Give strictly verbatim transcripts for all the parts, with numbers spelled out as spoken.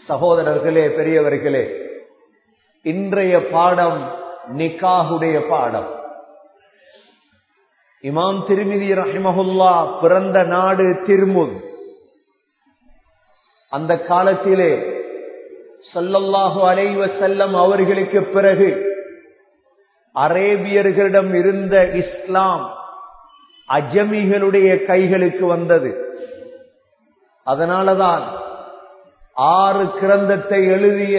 சகோதரர்களே, பெரியவர்களே, இன்றைய பாடம் நிக்காஹுடைய பாடம். இமாம் திர்மிதி ரஹிமஹுல்லா பிறந்த நாடு திர்முத். அந்த காலத்திலே ஸல்லல்லாஹு அலைஹி வஸல்லம் அவர்களுக்கு பிறகு அரேபியர்களிடம் இருந்த இஸ்லாம் அஜமிகளுடைய கைகளுக்கு வந்தது. அதனாலதான் ஆறு கிரந்தத்தை எழுதிய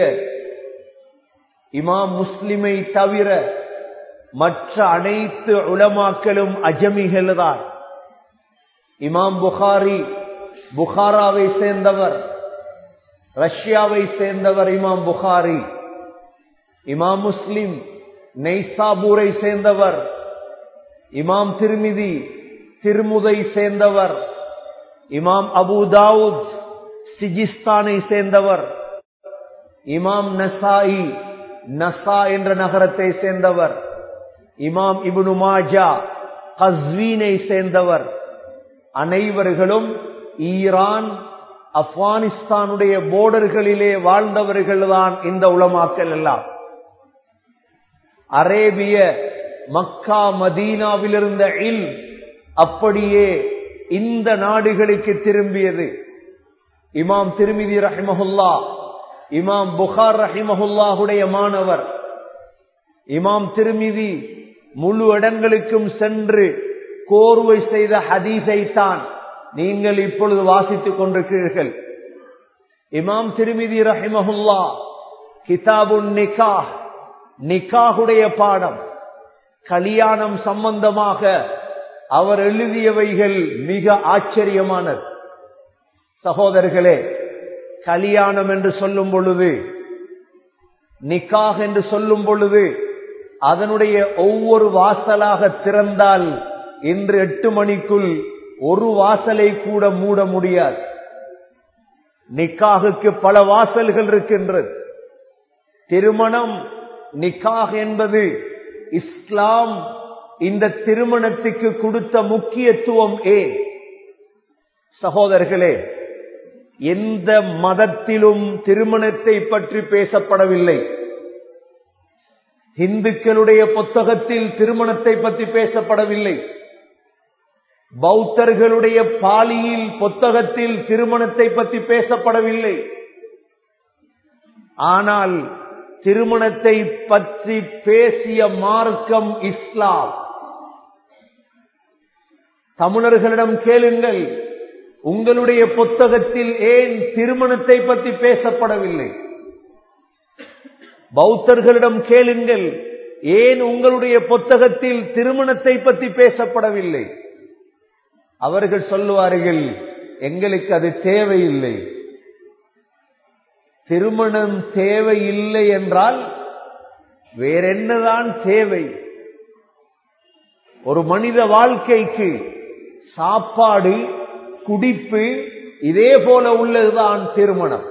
இமாம் முஸ்லிமை தவிர மற்ற அனைத்து உலமாக்களும் அஜமிகள் தான். இமாம் புகாரி புகாராவை சேர்ந்தவர், ரஷ்யாவை சேர்ந்தவர் இமாம் புகாரி. இமாம் முஸ்லிம் நெய்சாபூரை சேர்ந்தவர். இமாம் திர்மிதி திர்முதை சேர்ந்தவர். இமாம் அபு தாவூத் சிஜிஸ்தானை சேர்ந்தவர். இமாம் நசாயி நசா என்ற நகரத்தை சேர்ந்தவர். இமாம் இப்னு மாஜா கஸ்வீனை சேர்ந்தவர். அனைவர்களும் ஈரான் ஆப்கானிஸ்தானுடைய போர்டர்களிலே வாழ்ந்தவர்கள் தான் இந்த உலமாக்கள் எல்லாம். அரேபிய மக்கா மதீனாவில் இருந்த இல்ம் அப்படியே இந்த நாடுகளுக்கு திரும்பியது. இமாம் திர்மிதி ரஹிமஹுல்லா இமாம் புகார் ரஹிமஹுல்லாஹுடைய மாணவர். இமாம் திர்மிதி முழு இடங்களுக்கும் சென்று கோர்வை செய்த ஹதீஸை தான் நீங்கள் இப்பொழுது வாசித்துக் கொண்டிருக்கிறீர்கள். இமாம் திர்மிதி ரஹிமஹுல்லா கிதாபுன் நிக்காஹ், நிக்காஹுடைய பாடம், கல்யாணம் சம்பந்தமாக அவர் எழுதியவைகள் மிக ஆச்சரியமானது. சகோதரர்களே, கல்யாணம் என்று சொல்லும் பொழுது, நிக்காஹ் என்று சொல்லும் பொழுது அதனுடைய ஒவ்வொரு வாசலாக திறந்தால் இன்று எட்டு மணிக்குள் ஒரு வாசலை கூட மூட முடியாது. நிக்காஹுக்கு பல வாசல்கள் இருக்கின்றது. திருமணம் நிக்காஹ் என்பது இஸ்லாம் இந்த திருமணத்துக்கு கொடுத்த முக்கியத்துவம் ஏன்? சகோதரர்களே, எந்த மதத்திலும் திருமணத்தை பற்றி பேசப்படவில்லை. இந்துக்களுடைய புத்தகத்தில் திருமணத்தை பற்றி பேசப்படவில்லை. பௌத்தர்களுடைய பாலியில் புத்தகத்தில் திருமணத்தை பற்றி பேசப்படவில்லை. ஆனால் திருமணத்தை பற்றி பேசிய மார்க்கம் இஸ்லாம். தமிழர்களிடம் கேளுங்கள், உங்களுடைய புத்தகத்தில் ஏன் திருமணத்தை பற்றி பேசப்படவில்லை? பௌத்தர்களிடம் கேளுங்கள், ஏன் உங்களுடைய புத்தகத்தில் திருமணத்தை பற்றி பேசப்படவில்லை? அவர்கள் சொல்லுவார்கள், எங்களுக்கு அது தேவையில்லை. திருமணம் தேவையில்லை என்றால் வேறென்னதான் தேவை? ஒரு மனித வாழ்க்கைக்கு சாப்பாடு, குடிப்பு, இதே போல உள்ளதுதான் திருமணம்.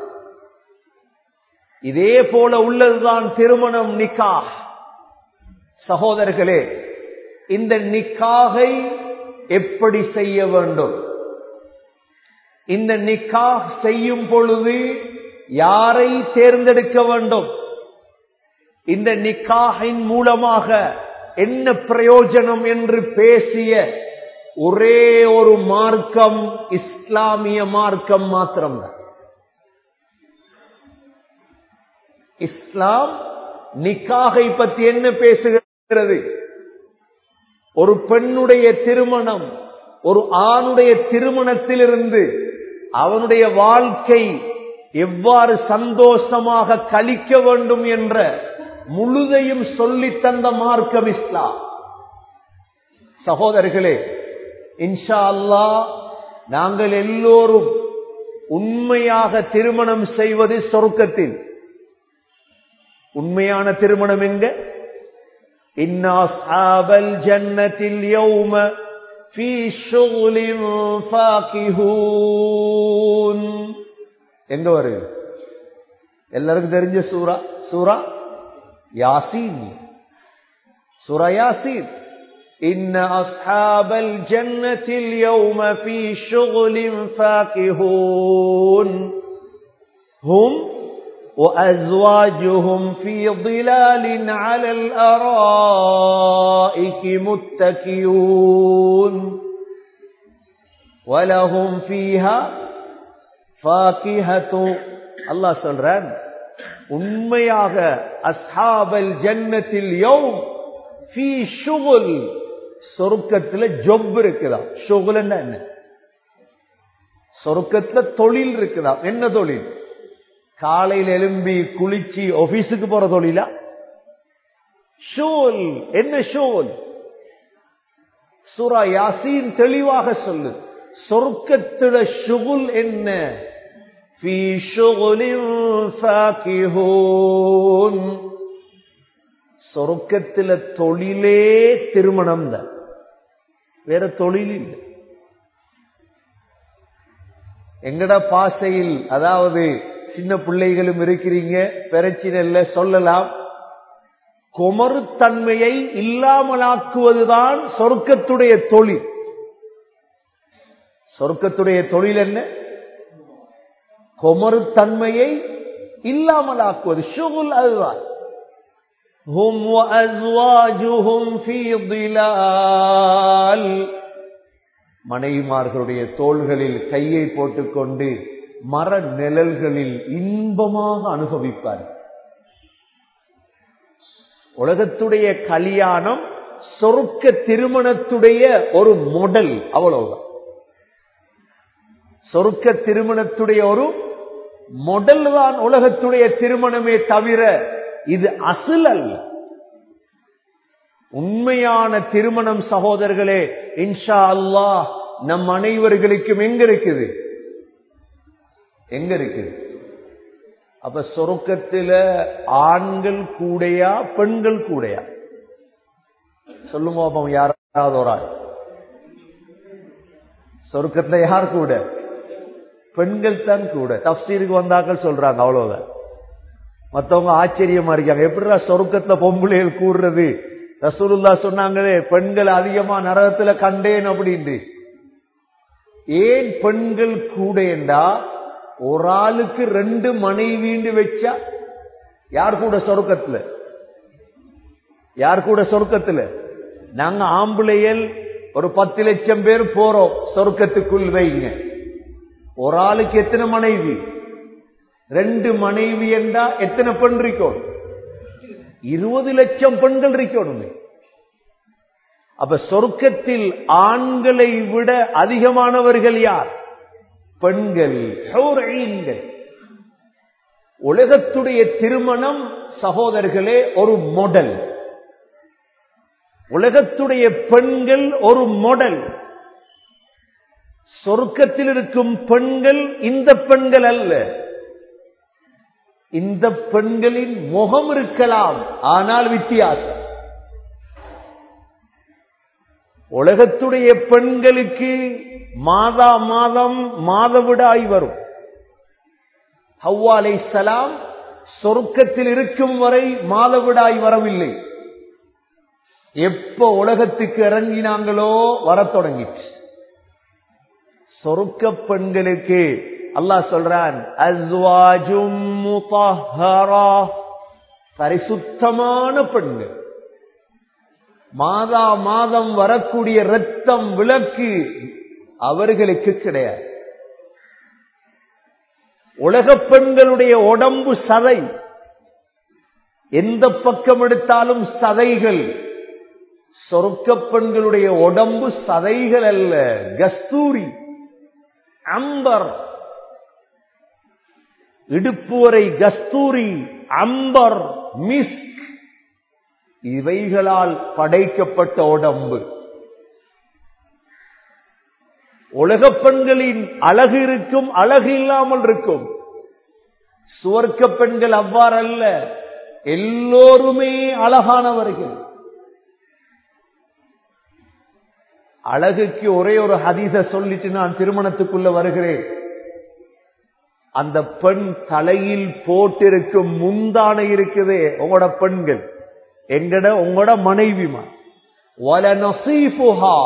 இதே போல உள்ளதுதான் திருமணம், நிக்காஹ். சகோதரர்களே, இந்த நிக்காஹை எப்படி செய்ய வேண்டும்? இந்த நிக்காஹ் செய்யும் பொழுது யாரை தேர்ந்தெடுக்க வேண்டும்? இந்த நிக்காஹின் மூலமாக என்ன பிரயோஜனம் என்று பேசிய ஒரே ஒரு மார்க்கம் இஸ்லாமிய மார்க்கம் மாத்திரம்தான். இஸ்லாம் நிக்காஹை பற்றி என்ன பேசுகிறது? ஒரு பெண்ணுடைய திருமணம் ஒரு ஆணுடைய திருமணத்திலிருந்து அவனுடைய வாழ்க்கை எவ்வாறு சந்தோஷமாக கழிக்க வேண்டும் என்ற முழுதையும் சொல்லி தந்த மார்க்கம் இஸ்லாம். சகோதரர்களே, இன்ஷா அல்லாஹ் நாங்கள் எல்லோரும் உண்மையாக திருமணம் செய்வது சொர்க்கத்தில். உண்மையான திருமணம் எங்க? இன்னா அஸ்ஹாபல் ஜன்னத்தில் யௌம ஃபீ ஷுகுலின் ஃபாகிஹூன். எங்க வருது? எல்லாருக்கும் தெரிஞ்ச சூரா சூரா யாசீன். சூரா யாசீன். இன்ன அஸ்ஹாபல் ஜன்னத்தில் யௌம ஃபீ ஷுகுலின் ஃபாகிஹூன் ஹும் وأزواجهم في ظلال على الأرائك متكئون وَلَهُمْ فِيهَا فَاكِهَةٌ. அல்லாஹ் சொல்றான், உண்மையாக அஸ்ஹாபல் ஜன்னத்தில் யௌம் ஃபீ ஷுகுல், சொர்க்கத்தில் ஜொப் இருக்குதா. ஷுகுல்னா என்ன? சொர்க்கத்தில் தொழில் இருக்குதா. என்ன தொழில்? காலையில் எழும்பி குளிச்சு ஆபீஸுக்கு போற தொழிலா? ஷுகுல். என்ன ஷுகுல்? சூரா யாசீன் தெளிவாக சொல்லு. சொர்க்கத்தில ஷுகுல் என்ன? ஃபீ ஷுகுலின் ஃபாகிஹூன். சொர்க்கத்தில தொழிலே திருமணம் தான், வேற தொழில் இல்லை. எங்கட பாசையில், அதாவது சின்ன பிள்ளைகளும் இருக்கிறீங்க, பிரச்சனை இல்லை, சொல்லலாம். குமருத்தன்மையை இல்லாமலாக்குவதுதான் சொர்க்கத்துடைய தொழில். சொர்க்கத்துடைய தொழில் என்ன? குமருத்தன்மையை இல்லாமலாக்குவது. ஷுகுல் அதுதான். ஹும் வஅஸ்வாஜுஹும் ஃபீ ظிலால். மனைவிமார்களுடைய தோள்களில் கையை போட்டுக்கொண்டு மர நிழல்களில் இன்பமாக அனுபவிப்பார். உலகத்துடைய கல்யாணம் சொர்க்க திருமணத்துடைய ஒரு மாடல், அவ்வளவுதான். சொர்க்க திருமணத்துடைய ஒரு மாடல் தான் உலகத்துடைய திருமணமே தவிர இது அசல் அல்ல. உண்மையான திருமணம் சகோதரர்களே, இன்ஷா அல்லாஹ் நம் அனைவர்களுக்கும் எங்க இருக்குது? எங்க இருக்குது? அப்ப சொர்க்கத்தில ஆண்கள் கூடையா பெண்கள் கூடையா? சொல்லுங்க பாப்போம், யாராவது ஒரு ஆள். சொர்க்கத்துல யார் கூட? பெண்கள் தான் கூட. தஃப்சீருக்கு வந்தாக்கள் சொல்றாங்க, அவ்வளவுதான். மத்தவங்க ஆச்சரியமா இருக்காங்க, எப்படிடா சொர்க்கத்துல பொம்பளைகள் கூடுறது? ரசூலுல்லாஹ் சொன்னாங்களே, பெண்கள் அதிகமா நரகத்துல கண்டேன் அப்படின்னு. ஏன் பெண்கள் கூடேண்டா, ஒரு ஆளுக்கு ரெண்டு மனைவிண்டு வச்சா யார் கூட சொர்க்கத்துல? யார் கூட சொர்க்கத்துல? நாங்க ஆம்பளையல் ஒரு பத்து லட்சம் பேர் போறோம் சொர்க்கத்துக்குள் வைங்க. ஒரு ஆளுக்கு எத்தனை மனைவி? ரெண்டு மனைவி என்றா எத்தனை பெண் இருக்கணும்? இருபது லட்சம் பெண்கள் இருக்கணும். அப்ப சொர்க்கத்தில் ஆண்களை விட அதிகமானவர்கள் யார்? பெண்கள். உலகத்துடைய திருமணம் சகோதரர்களே ஒரு மாடல். உலகத்துடைய பெண்கள் ஒரு மாடல். சொர்க்கத்தில் இருக்கும் பெண்கள் இந்த பெண்கள் அல்ல. இந்த பெண்களின் முகம் இருக்கலாம், ஆனால் வித்தியாசம். உலகத்துடைய பெண்களுக்கு மாதா மாதம் மாதவிடாய் வரும். ஹவ்வா அலைஹிஸ்ஸலாம் சொர்க்கத்தில் இருக்கும் வரை மாதவிடாய் வரவில்லை. எப்ப உலகத்துக்கு இறங்கினாங்களோ வரத் தொடங்கிச்சு. சொர்க்க பெண்களுக்கு அல்லாஹ் சொல்றான், அஸ்வாஜும் முத்தஹ்ஹரா, பரிசுத்தமான பெண்கள். மாதா மாதம் வரக்கூடிய இரத்தம் விளக்கு அவர்களுக்கு கிடையாது. உலக பெண்களுடைய உடம்பு சதை, எந்த பக்கம் எடுத்தாலும் சதைகள். சொர்க்க பெண்களுடைய உடம்பு சதைகள் அல்ல, கஸ்தூரி, அம்பர். இடுப்பு வரை கஸ்தூரி, அம்பர், மிஸ்க், இவைகளால் படைக்கப்பட்ட உடம்பு. உலக பெண்களின் அழகு இருக்கும், அழகு இல்லாமல் இருக்கும். சுவர்க்க பெண்கள் அவ்வாறல்ல, எல்லோருமே அழகானவர்கள். அழகுக்கு ஒரே ஒரு ஹதீஸ சொல்லிட்டு நான் திருமணத்துக்குள்ள வருகிறேன். அந்த பெண் தலையில் போட்டிருக்கும் முந்தானை இருக்குதே, உங்களோட பெண்கள், எங்கட உங்களோட மனைவிமா, வலனஸீஃபுஹா,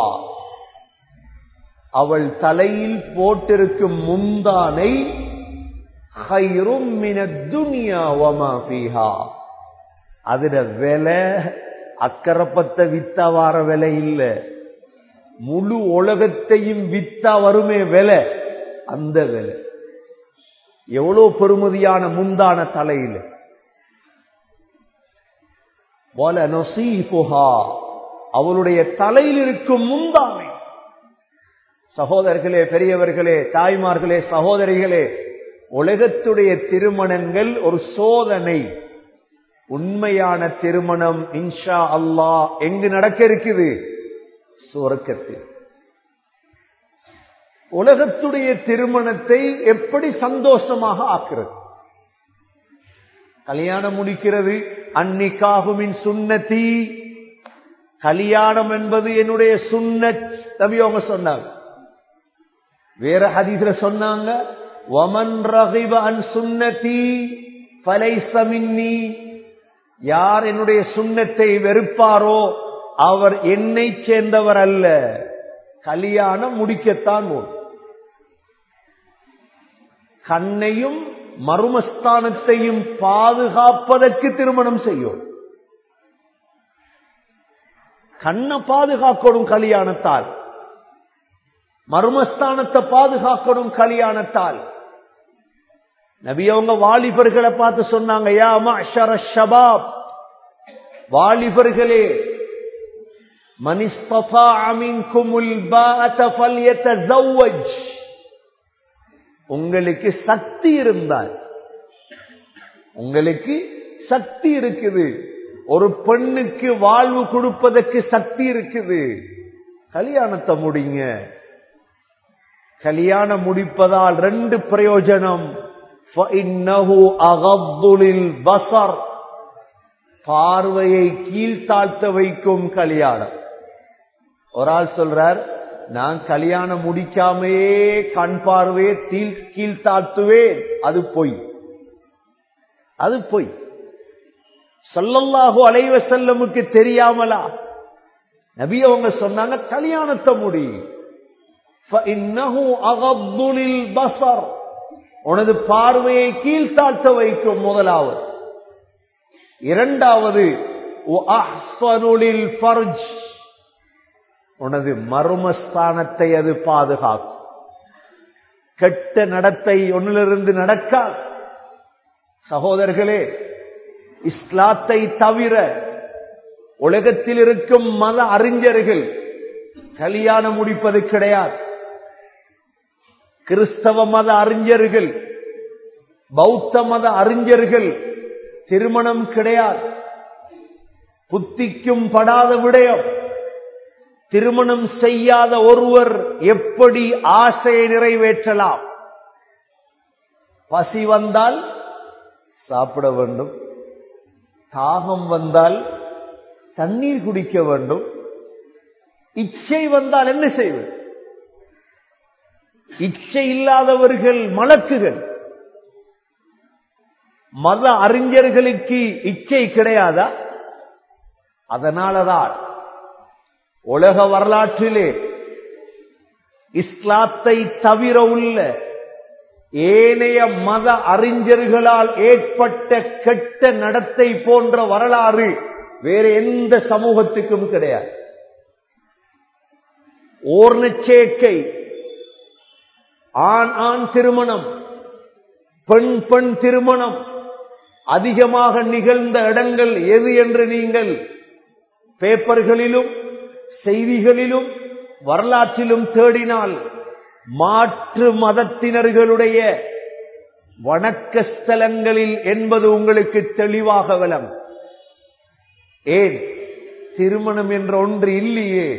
அவள் தலையில் போட்டிருக்கும் முந்தானை ഖൈറുம் மினத் துன்யா வமா ஃபீஹா. அதுல விலை அக்கரப்பத்த வித்தா வார விலை இல்ல, முழு உலகத்தையும் வித்தா வருமே விலை, அந்த விலை எவ்வளவு பெருமதியான முந்தான தலையில. வல நஸீஃபுஹா, அவளுடைய தலையில் இருக்கும் முந்தானை. சகோதரர்களே, பெரியவர்களே, தாய்மார்களே, சகோதரிகளே, உலகத்துடைய திருமணங்கள் ஒரு சோதனை. உண்மையான திருமணம் இன்ஷா அல்லாஹ் எங்கு நடக்க இருக்குது? சுவர்க்கத்தில். உலகத்துடைய திருமணத்தை எப்படி சந்தோஷமாக ஆக்குறது? கல்யாணம் முடிக்கிறது, அன்னிகாஹுமின் சுன்னதி, கல்யாணம் என்பது என்னுடைய சுன்னத் நபி அவங்க சொன்னாங்க. வேற ஹதீஸ்ல சொன்னாங்க, வமன் ரகிப அன் சுன்னதி ஃபலைஸ மின்னி, யார் என்னுடைய சுன்னத்தை வெறுப்பாரோ அவர் என்னை சேர்ந்தவர் அல்ல. கல்யாணம் முடிக்கத்தான் போதும். கண்ணையும் மர்மஸ்தானத்தையும் பாதுகாப்பதற்கு திருமணம் செய்யும். கண்ணை பாதுகாக்கணும் கல்யாணத்தால், மர்மஸ்தானத்தை பாதுகாக்கணும் கல்யாணத்தால். நபி அவங்க வாலிபர்களை பார்த்து சொன்னாங்க, யா மஅஷர ஷபாப், வாலிபர்களே, மன் இஸ்தஃபாஅ மின்குமுல் பாஅத ஃபல்யதஸவ்வஜ், உங்களுக்கு சக்தி இருந்தால், உங்களுக்கு சக்தி இருக்குது, ஒரு பெண்ணுக்கு வாழ்வு கொடுப்பதற்கு சக்தி இருக்குது, கல்யாணத்தை முடிங்க. கல்யாணம் முடிப்பதால் ரெண்டு பிரயோஜனம். ஃபஇன்னஹு அகத்து லில்பஸர், பார்வையை கீழ்த்தாழ்த்த வைக்கும் கல்யாணம். ஒரு ஆள் சொல்றார், நான் கல்யாணம் முடிக்காமையே கண் பார்வையை கீழ்த்தாழ்த்துவேன். அது பொய், அது பொய். ஸல்லல்லாஹு அலைஹி வஸல்லமுக்கு தெரியாமலா நபி அவங்க சொன்னாங்க, கல்யாணத்தை முடி. ஃபஇன்னஹு அகத்து லில்பஸர், உனது பார்வையை கீழ்த்தாழ்த்த வைக்கும். முதலாவது. இரண்டாவது, வஅஹ்ஸனு லில்ஃபர்ஜ், உனது மர்மஸ்தானத்தை அது பாதுகாக்கும். கெட்ட நடத்தை ஒன்னிலிருந்து நடக்காது. சகோதரர்களே, இஸ்லாத்தை தவிர உலகத்தில் இருக்கும் மத அறிஞர்கள் கல்யாணம் முடிப்பது கிடையாது. கிறிஸ்தவ மத அறிஞர்கள், பௌத்த மத அறிஞர்கள் திருமணம் கிடையாது. புத்திக்கும் படாத விடயம். திருமணம் செய்யாத ஒருவர் எப்படி ஆசையை நிறைவேற்றலாம்? பசி வந்தால் சாப்பிட வேண்டும், தாகம் வந்தால் தண்ணீர் குடிக்க வேண்டும், இச்சை வந்தால் என்ன செய்வது? இச்சை இல்லாதவர்கள் மலக்குகள். மத அறிஞர்களுக்கு இச்சை கிடையாதா? அதனாலதான் உலக வரலாற்றிலே இஸ்லாத்தை தவிர உள்ள ஏனைய மத அறிஞர்களால் ஏற்பட்ட கெட்ட நடத்தை போன்ற வரலாறு வேற எந்த சமூகத்துக்கும் கிடையாது. ஓர்ணச்சேர்க்கை, ஆண் ஆண் திருமணம், பெண் பெண் திருமணம் அதிகமாக நிகழ்ந்த இடங்கள் எது என்று நீங்கள் பேப்பர்களிலும் செய்திகளிலும் வரலாற்றிலும் தேடினால் மாற்று மதத்தினர்களுடைய வணக்க ஸ்தலங்களில் என்பது உங்களுக்கு தெளிவாக விளங்கும். ஏன்? திருமணம் என்ற ஒன்று இல்லையே,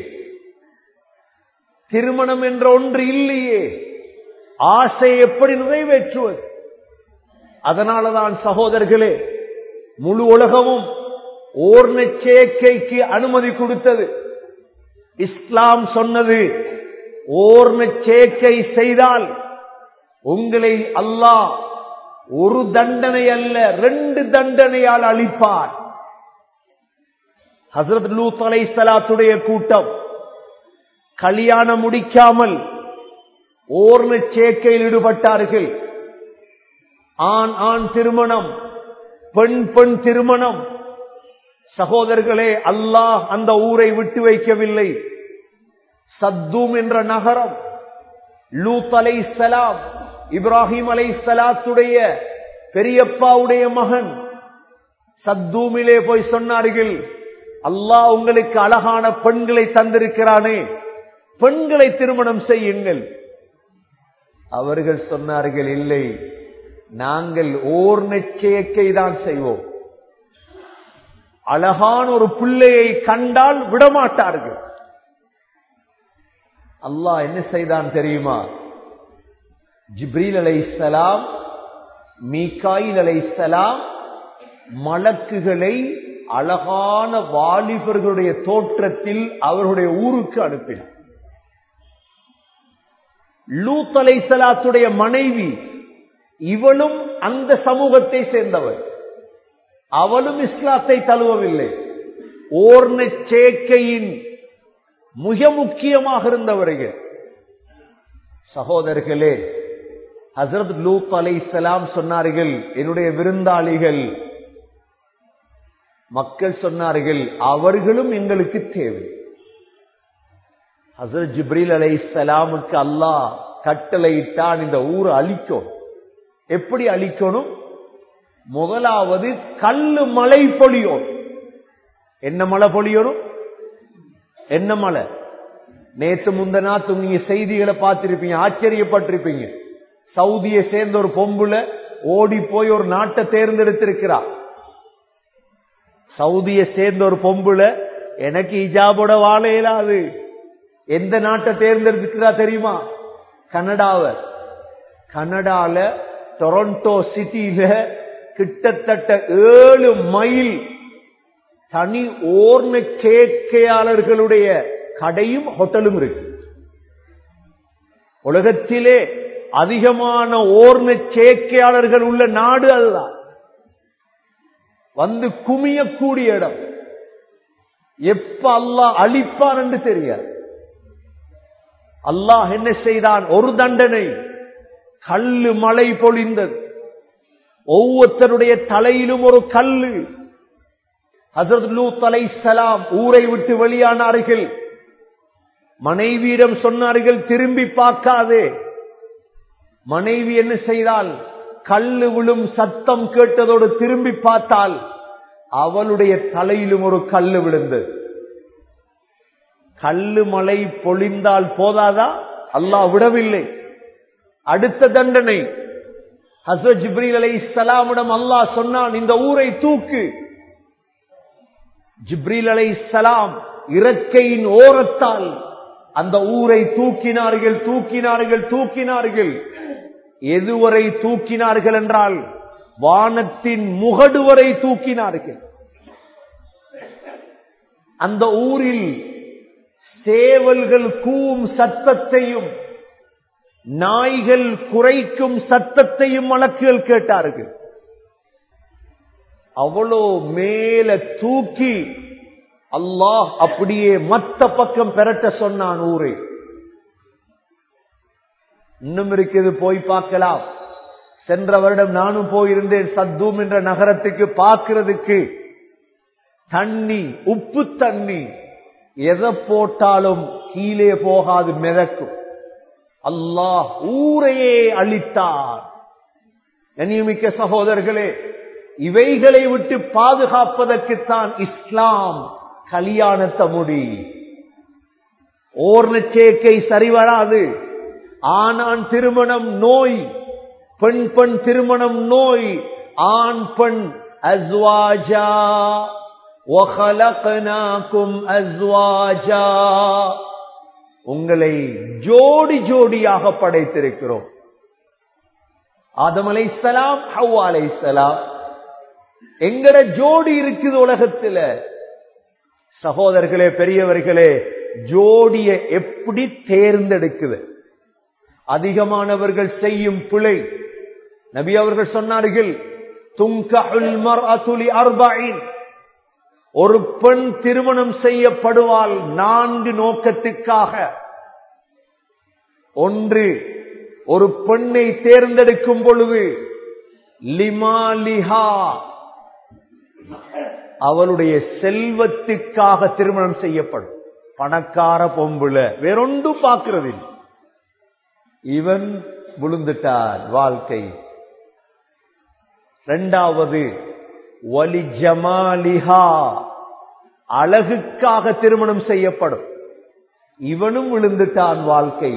திருமணம் என்ற ஒன்று இல்லையே, ஆசை எப்படி நிறைவேற்றுவது? அதனாலதான் சகோதரர்களே, முழு உலகமும் ஓர்ண சேர்க்கைக்கு அனுமதி கொடுத்தது. இஸ்லாம் சொன்னது, ஓர்ண சேர்க்கை செய்தால் உங்களை அல்லாஹ் ஒரு தண்டனை அல்ல ரெண்டு தண்டனையால் அளிப்பார். ஹஸ்ரத் லூத் அலைஹிஸ்ஸலாத்துடைய கூட்டம் கல்யாணம் முடிக்காமல் ஓர்ண சேர்க்கையில் ஈடுபட்டார்கள். ஆண் ஆண் திருமணம், பெண் பெண் திருமணம். சகோதரர்களே, அல்லாஹ் அந்த ஊரை விட்டு வைக்கவில்லை. சத்தூம் என்ற நகரம், லூத் அலைஹிஸ்ஸலாம் இப்ராஹிம் அலைஹிஸ்ஸலாத்துடைய பெரியப்பாவுடைய மகன். சத்தூமிலே போய் சொன்னார்கள், அல்லாஹ் உங்களுக்கு அழகான பெண்களை தந்திருக்கிறானே, பெண்களை திருமணம் செய்யுங்கள். அவர்கள் சொன்னார்கள், இல்லை, நாங்கள் ஓர் நெச்சேக்கை தான் செய்வோம். அழகான ஒரு பிள்ளையை கண்டால் விடமாட்டார்கள். அல்லாஹ் என்ன செய்தான் தெரியுமா? ஜிப்ரீல் அலைஹிஸ்ஸலாம், மீகாயில் அலைஹிஸ்ஸலாம் மலக்குகளை அழகான வாலிபர்களுடைய தோற்றத்தில் அவர்களுடைய ஊருக்கு அனுப்பினார். லூத் அலைஹிஸ்ஸலாத்துடைய மனைவி, இவளும் அந்த சமூகத்தை சேர்ந்தவர். அவளும் இஸ்லாத்தை தழுவவில்லை. ஓர்ண சேக்கையின் மிக முக்கியமாக இருந்தவர்கள். சகோதரர்களே, ஹஸ்ரத் லூத் அலைஹிஸ்ஸலாம் சொன்னார்கள், என்னுடைய விருந்தாளிகள். மக்கள் சொன்னார்கள், அவர்களும் எங்களுக்கு தேவை. ஹஸ்ரத் ஜிப்ரீல் அலைஹிஸ்ஸலாமுக்கு அல்லாஹ் கட்டளையிட்டான், இந்த ஊரை அழிக்கும். எப்படி அழிக்கணும்? முதலாவது கல்லு மழை பொழியும். என்ன மழை பொழியணும்? என்ன மழை? நேற்று முந்தனா நீங்க செய்திகளை பார்த்திருப்பீங்க, ஆச்சரியப்பட்டிருப்பீங்க. சவுதியை சேர்ந்த ஒரு பொம்புல ஓடி போய் ஒரு நாட்டை தேர்ந்தெடுத்திருக்கிறார். சவுதியை சேர்ந்த ஒரு பொம்புல, எனக்கு இஜாபோட வாழ இயலாது, எந்த நாட்டை தேர்ந்தெடுக்கிறா தெரியுமா? கனடாவை. கனடால டொரண்டோ சிட்டியில கிட்டத்தட்ட ஏழு மைல் தனி ஓர்ண சேர்க்கையாளர்களுடைய கடையும் ஹோட்டலும் இருக்கு. உலகத்திலே அதிகமான ஓர்ண சேர்க்கையாளர்கள் உள்ள நாடு அதுதான். வந்து குமியக்கூடிய இடம். எப்ப அல்லாஹ் அழிப்பான் என்று தெரியாது. அல்லாஹ் என்ன செய்தான்? ஒரு தண்டனை, கல்லு மழை பொழிந்தது. ஒவ்வொருத்தருடைய தலையிலும் ஒரு கல்லு. ஹஸ்ரத் லூத் அலைஹிஸ்ஸலாம் ஊரை விட்டு வெளியானார்கள். மனைவியிடம் சொன்னார்கள், திரும்பி பார்க்காதே. மனைவி என்ன செய்தால், கல்லு விழும் சத்தம் கேட்டதோடு திரும்பி பார்த்தால் அவளுடைய தலையிலும் ஒரு கல்லு விழுந்தது. கல்லு மழை பொழிந்தால் போதாதா? அல்லாஹ் விடவில்லை. அடுத்த தண்டனை, ஹஸ்ரத் ஜிப்ரீல் அலைஹிஸ்ஸலாமிடம் அல்லாஹ் சொன்னான், இந்த ஊரை தூக்கு. ஜிப்ரீல் அலைஹிஸ்ஸலாம் இறக்கையின் ஓரத்தால் அந்த ஊரை தூக்கினார்கள், தூக்கினார்கள், தூக்கினார்கள். எதுவரை தூக்கினார்கள் என்றால், வானத்தின் முகடு வரை தூக்கினார்கள். அந்த ஊரில் சேவல்கள் கூவும் சத்தத்தையும் நாய்கள் குரைக்கும் சத்தத்தையும் மலக்குகள் கேட்டார்கள். அவ்வளோ மேல தூக்கி அல்லாஹ் அப்படியே மத்த பக்கம் பெறட்ட சொன்னான் ஊரை. இன்னும் இருக்குது, போய் பார்க்கலாம். சென்ற வருடம் நானும் போயிருந்தேன் சத்தூம் என்ற நகரத்துக்கு பார்க்கிறதுக்கு. தண்ணி, உப்பு தண்ணி, எதை போட்டாலும் கீழே போகாது, மிதக்கும். அல்லாஹ் ஊரையே அழித்தார். கண்ணியமிக்க சகோதரர்களே, இவைகளை விட்டு பாதுகாப்பதற்குத்தான் இஸ்லாம் கல்யாணத்தை முடி. ஓர்ண சேர்க்கை சரி வராது. ஆணான் திருமணம் நோய், பெண் பெண் திருமணம் நோய். ஆண் பெண் அஸ்வாஜா வஹலக்னாகும் அஸ்வாஜா, உங்களை ஜோடி ஜோடியாக படைத்திருக்கிறோம். ஆதம் அலைஹிஸ்ஸலாம், ஹவ்வா அலைஹிஸ்ஸலாம், எங்கட ஜோடி இருக்குது உலகத்தில். சகோதரர்களே, பெரியவர்களே, ஜோடியை எப்படி தேர்ந்தெடுக்குது? அதிகமானவர்கள் செய்யும் பிழை. நபி அவர்கள் சொன்னார்கள், துன்கஹுல் மர்அத்து லி அர்பஇன், ஒரு பெண் திருமணம் செய்யப்படுவாள் நான்கு நோக்கத்துக்காக. ஒன்று, ஒரு பெண்ணை தேர்ந்தெடுக்கும் பொழுது லிமாலிஹா, அவளுடைய செல்வத்துக்காக திருமணம் செய்யப்படும். பணக்கார பொம்புல வேறொன்றும் பார்க்கிறது. இவன் விழுந்துட்டான் வாழ்க்கை. இரண்டாவது வலி ஜமாலிஹா, அழகுக்காக திருமணம் செய்யப்படும். இவனும் விழுந்துட்டான் வாழ்க்கை.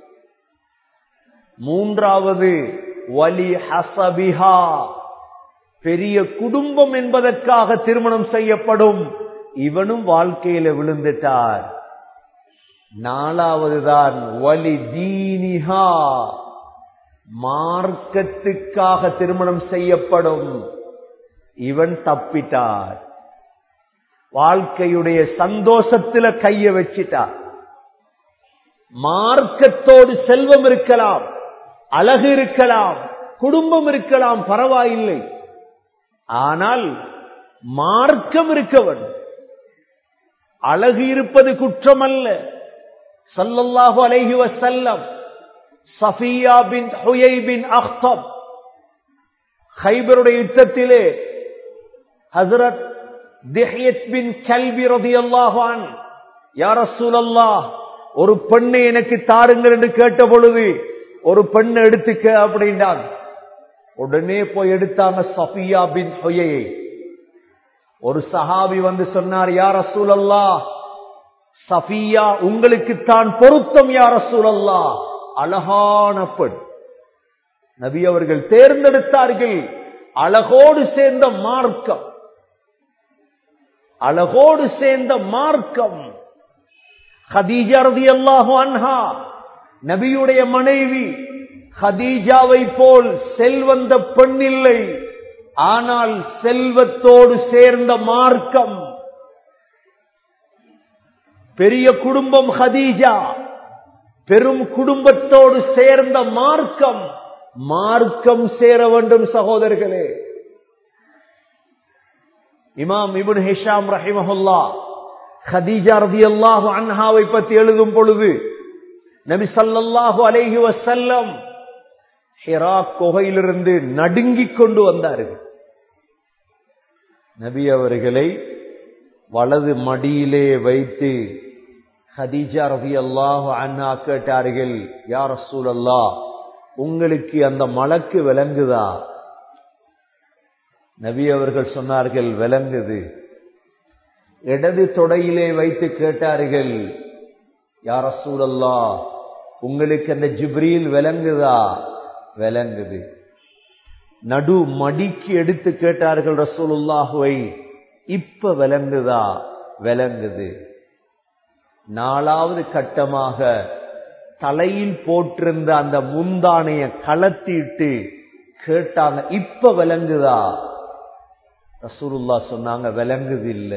மூன்றாவது வலி ஹசபிஹா, பெரிய குடும்பம் என்பதற்காக திருமணம் செய்யப்படும். இவனும் வாழ்க்கையில விழுந்துட்டார். நாலாவதுதான் வலி தீனிஹா, மார்க்கத்துக்காக திருமணம் செய்யப்படும். இவன் தப்பிட்டார். வாழ்க்கையுடைய சந்தோஷத்துல கைய வச்சிட்டார். மார்க்கத்தோடு செல்வம் இருக்கலாம், அழகு இருக்கலாம், குடும்பம் இருக்கலாம், பரவாயில்லை. ஆனால் மார்க்கம் இருக்கவன். அழகு இருப்பது குற்றமல்ல. ஸல்லல்லாஹு அலைஹி வஸல்லம் சஃபியா பின் ஹுயை பின் அக்தப் கைபருடைய யுத்தத்திலே ஹஜ்ரத் திஹ்யத் பின் கல்பி ரலியல்லாஹு அன்ஹு, யா ரசூலல்லாஹ், ஒரு பெண்ணை எனக்கு தாருங்கள் என்று கேட்ட பொழுது ஒரு பெண்ணை எடுத்துக்க அப்படின்றான். உடனே போய் எடுத்தாங்க சஃபியா பின் ஹுயை. ஒரு சஹாபி வந்து சொன்னார், யா ரசூலல்லாஹ், சஃபியா உங்களுக்கு தான் பொருத்தம் யா ரசூலல்லாஹ், அழகான பெண். நபி அவர்கள் தேர்ந்தெடுத்தார்கள். அழகோடு சேர்ந்த மார்க்கம், அழகோடு சேர்ந்த மார்க்கம். கதீஜா ரலியல்லாஹு அன்ஹா நபியுடைய மனைவி. கதீஜாவை போல் செல்வந்த பெண் இல்லை, ஆனால் செல்வத்தோடு சேர்ந்த மார்க்கம். பெரிய குடும்பம் கதீஜா, பெரும் குடும்பத்தோடு சேர்ந்த மார்க்கம். மார்க்கம் சேர வேண்டும் சகோதரர்களே. இமாம் இப்னு ஹிஷாம் ரஹிமஹுல்லாஹ் கதீஜா ரலியல்லாஹு அன்ஹாவை பற்றி எழுதும் பொழுது நபி ஸல்லல்லாஹு அலைஹி வஸல்லம் ஹிரா குகையிலிருந்து நடுங்கிக் கொண்டு வந்தார்கள். நபி அவர்களை வலது மடியிலே வைத்து கதீஜா ரலியல்லாஹு அன்ஹா கேட்டார்கள், யா ரசூலல்லாஹ், உங்களுக்கு அந்த மலக்கு விளங்குதா? நபி அவர்கள் சொன்னார்கள், விளங்குது. இடது தொடையிலே வைத்து கேட்டார்கள், யா ரசூலல்லாஹ், உங்களுக்கு அந்த ஜிப்ரீல் விளங்குதா? விளங்குது. நடு மடிக்கு எடுத்து கேட்டார்கள் ரசூலுல்லாஹுவை, இப்ப விளங்குதா? விளங்குது. நாலாவது கட்டமாக தலையில் போட்டிருந்த அந்த முந்தானைய கலத்திட்டு கேட்டாங்க, இப்ப விளங்குதா? ரசூலுல்லாஹ் சொன்னாங்க, விளங்குது இல்ல.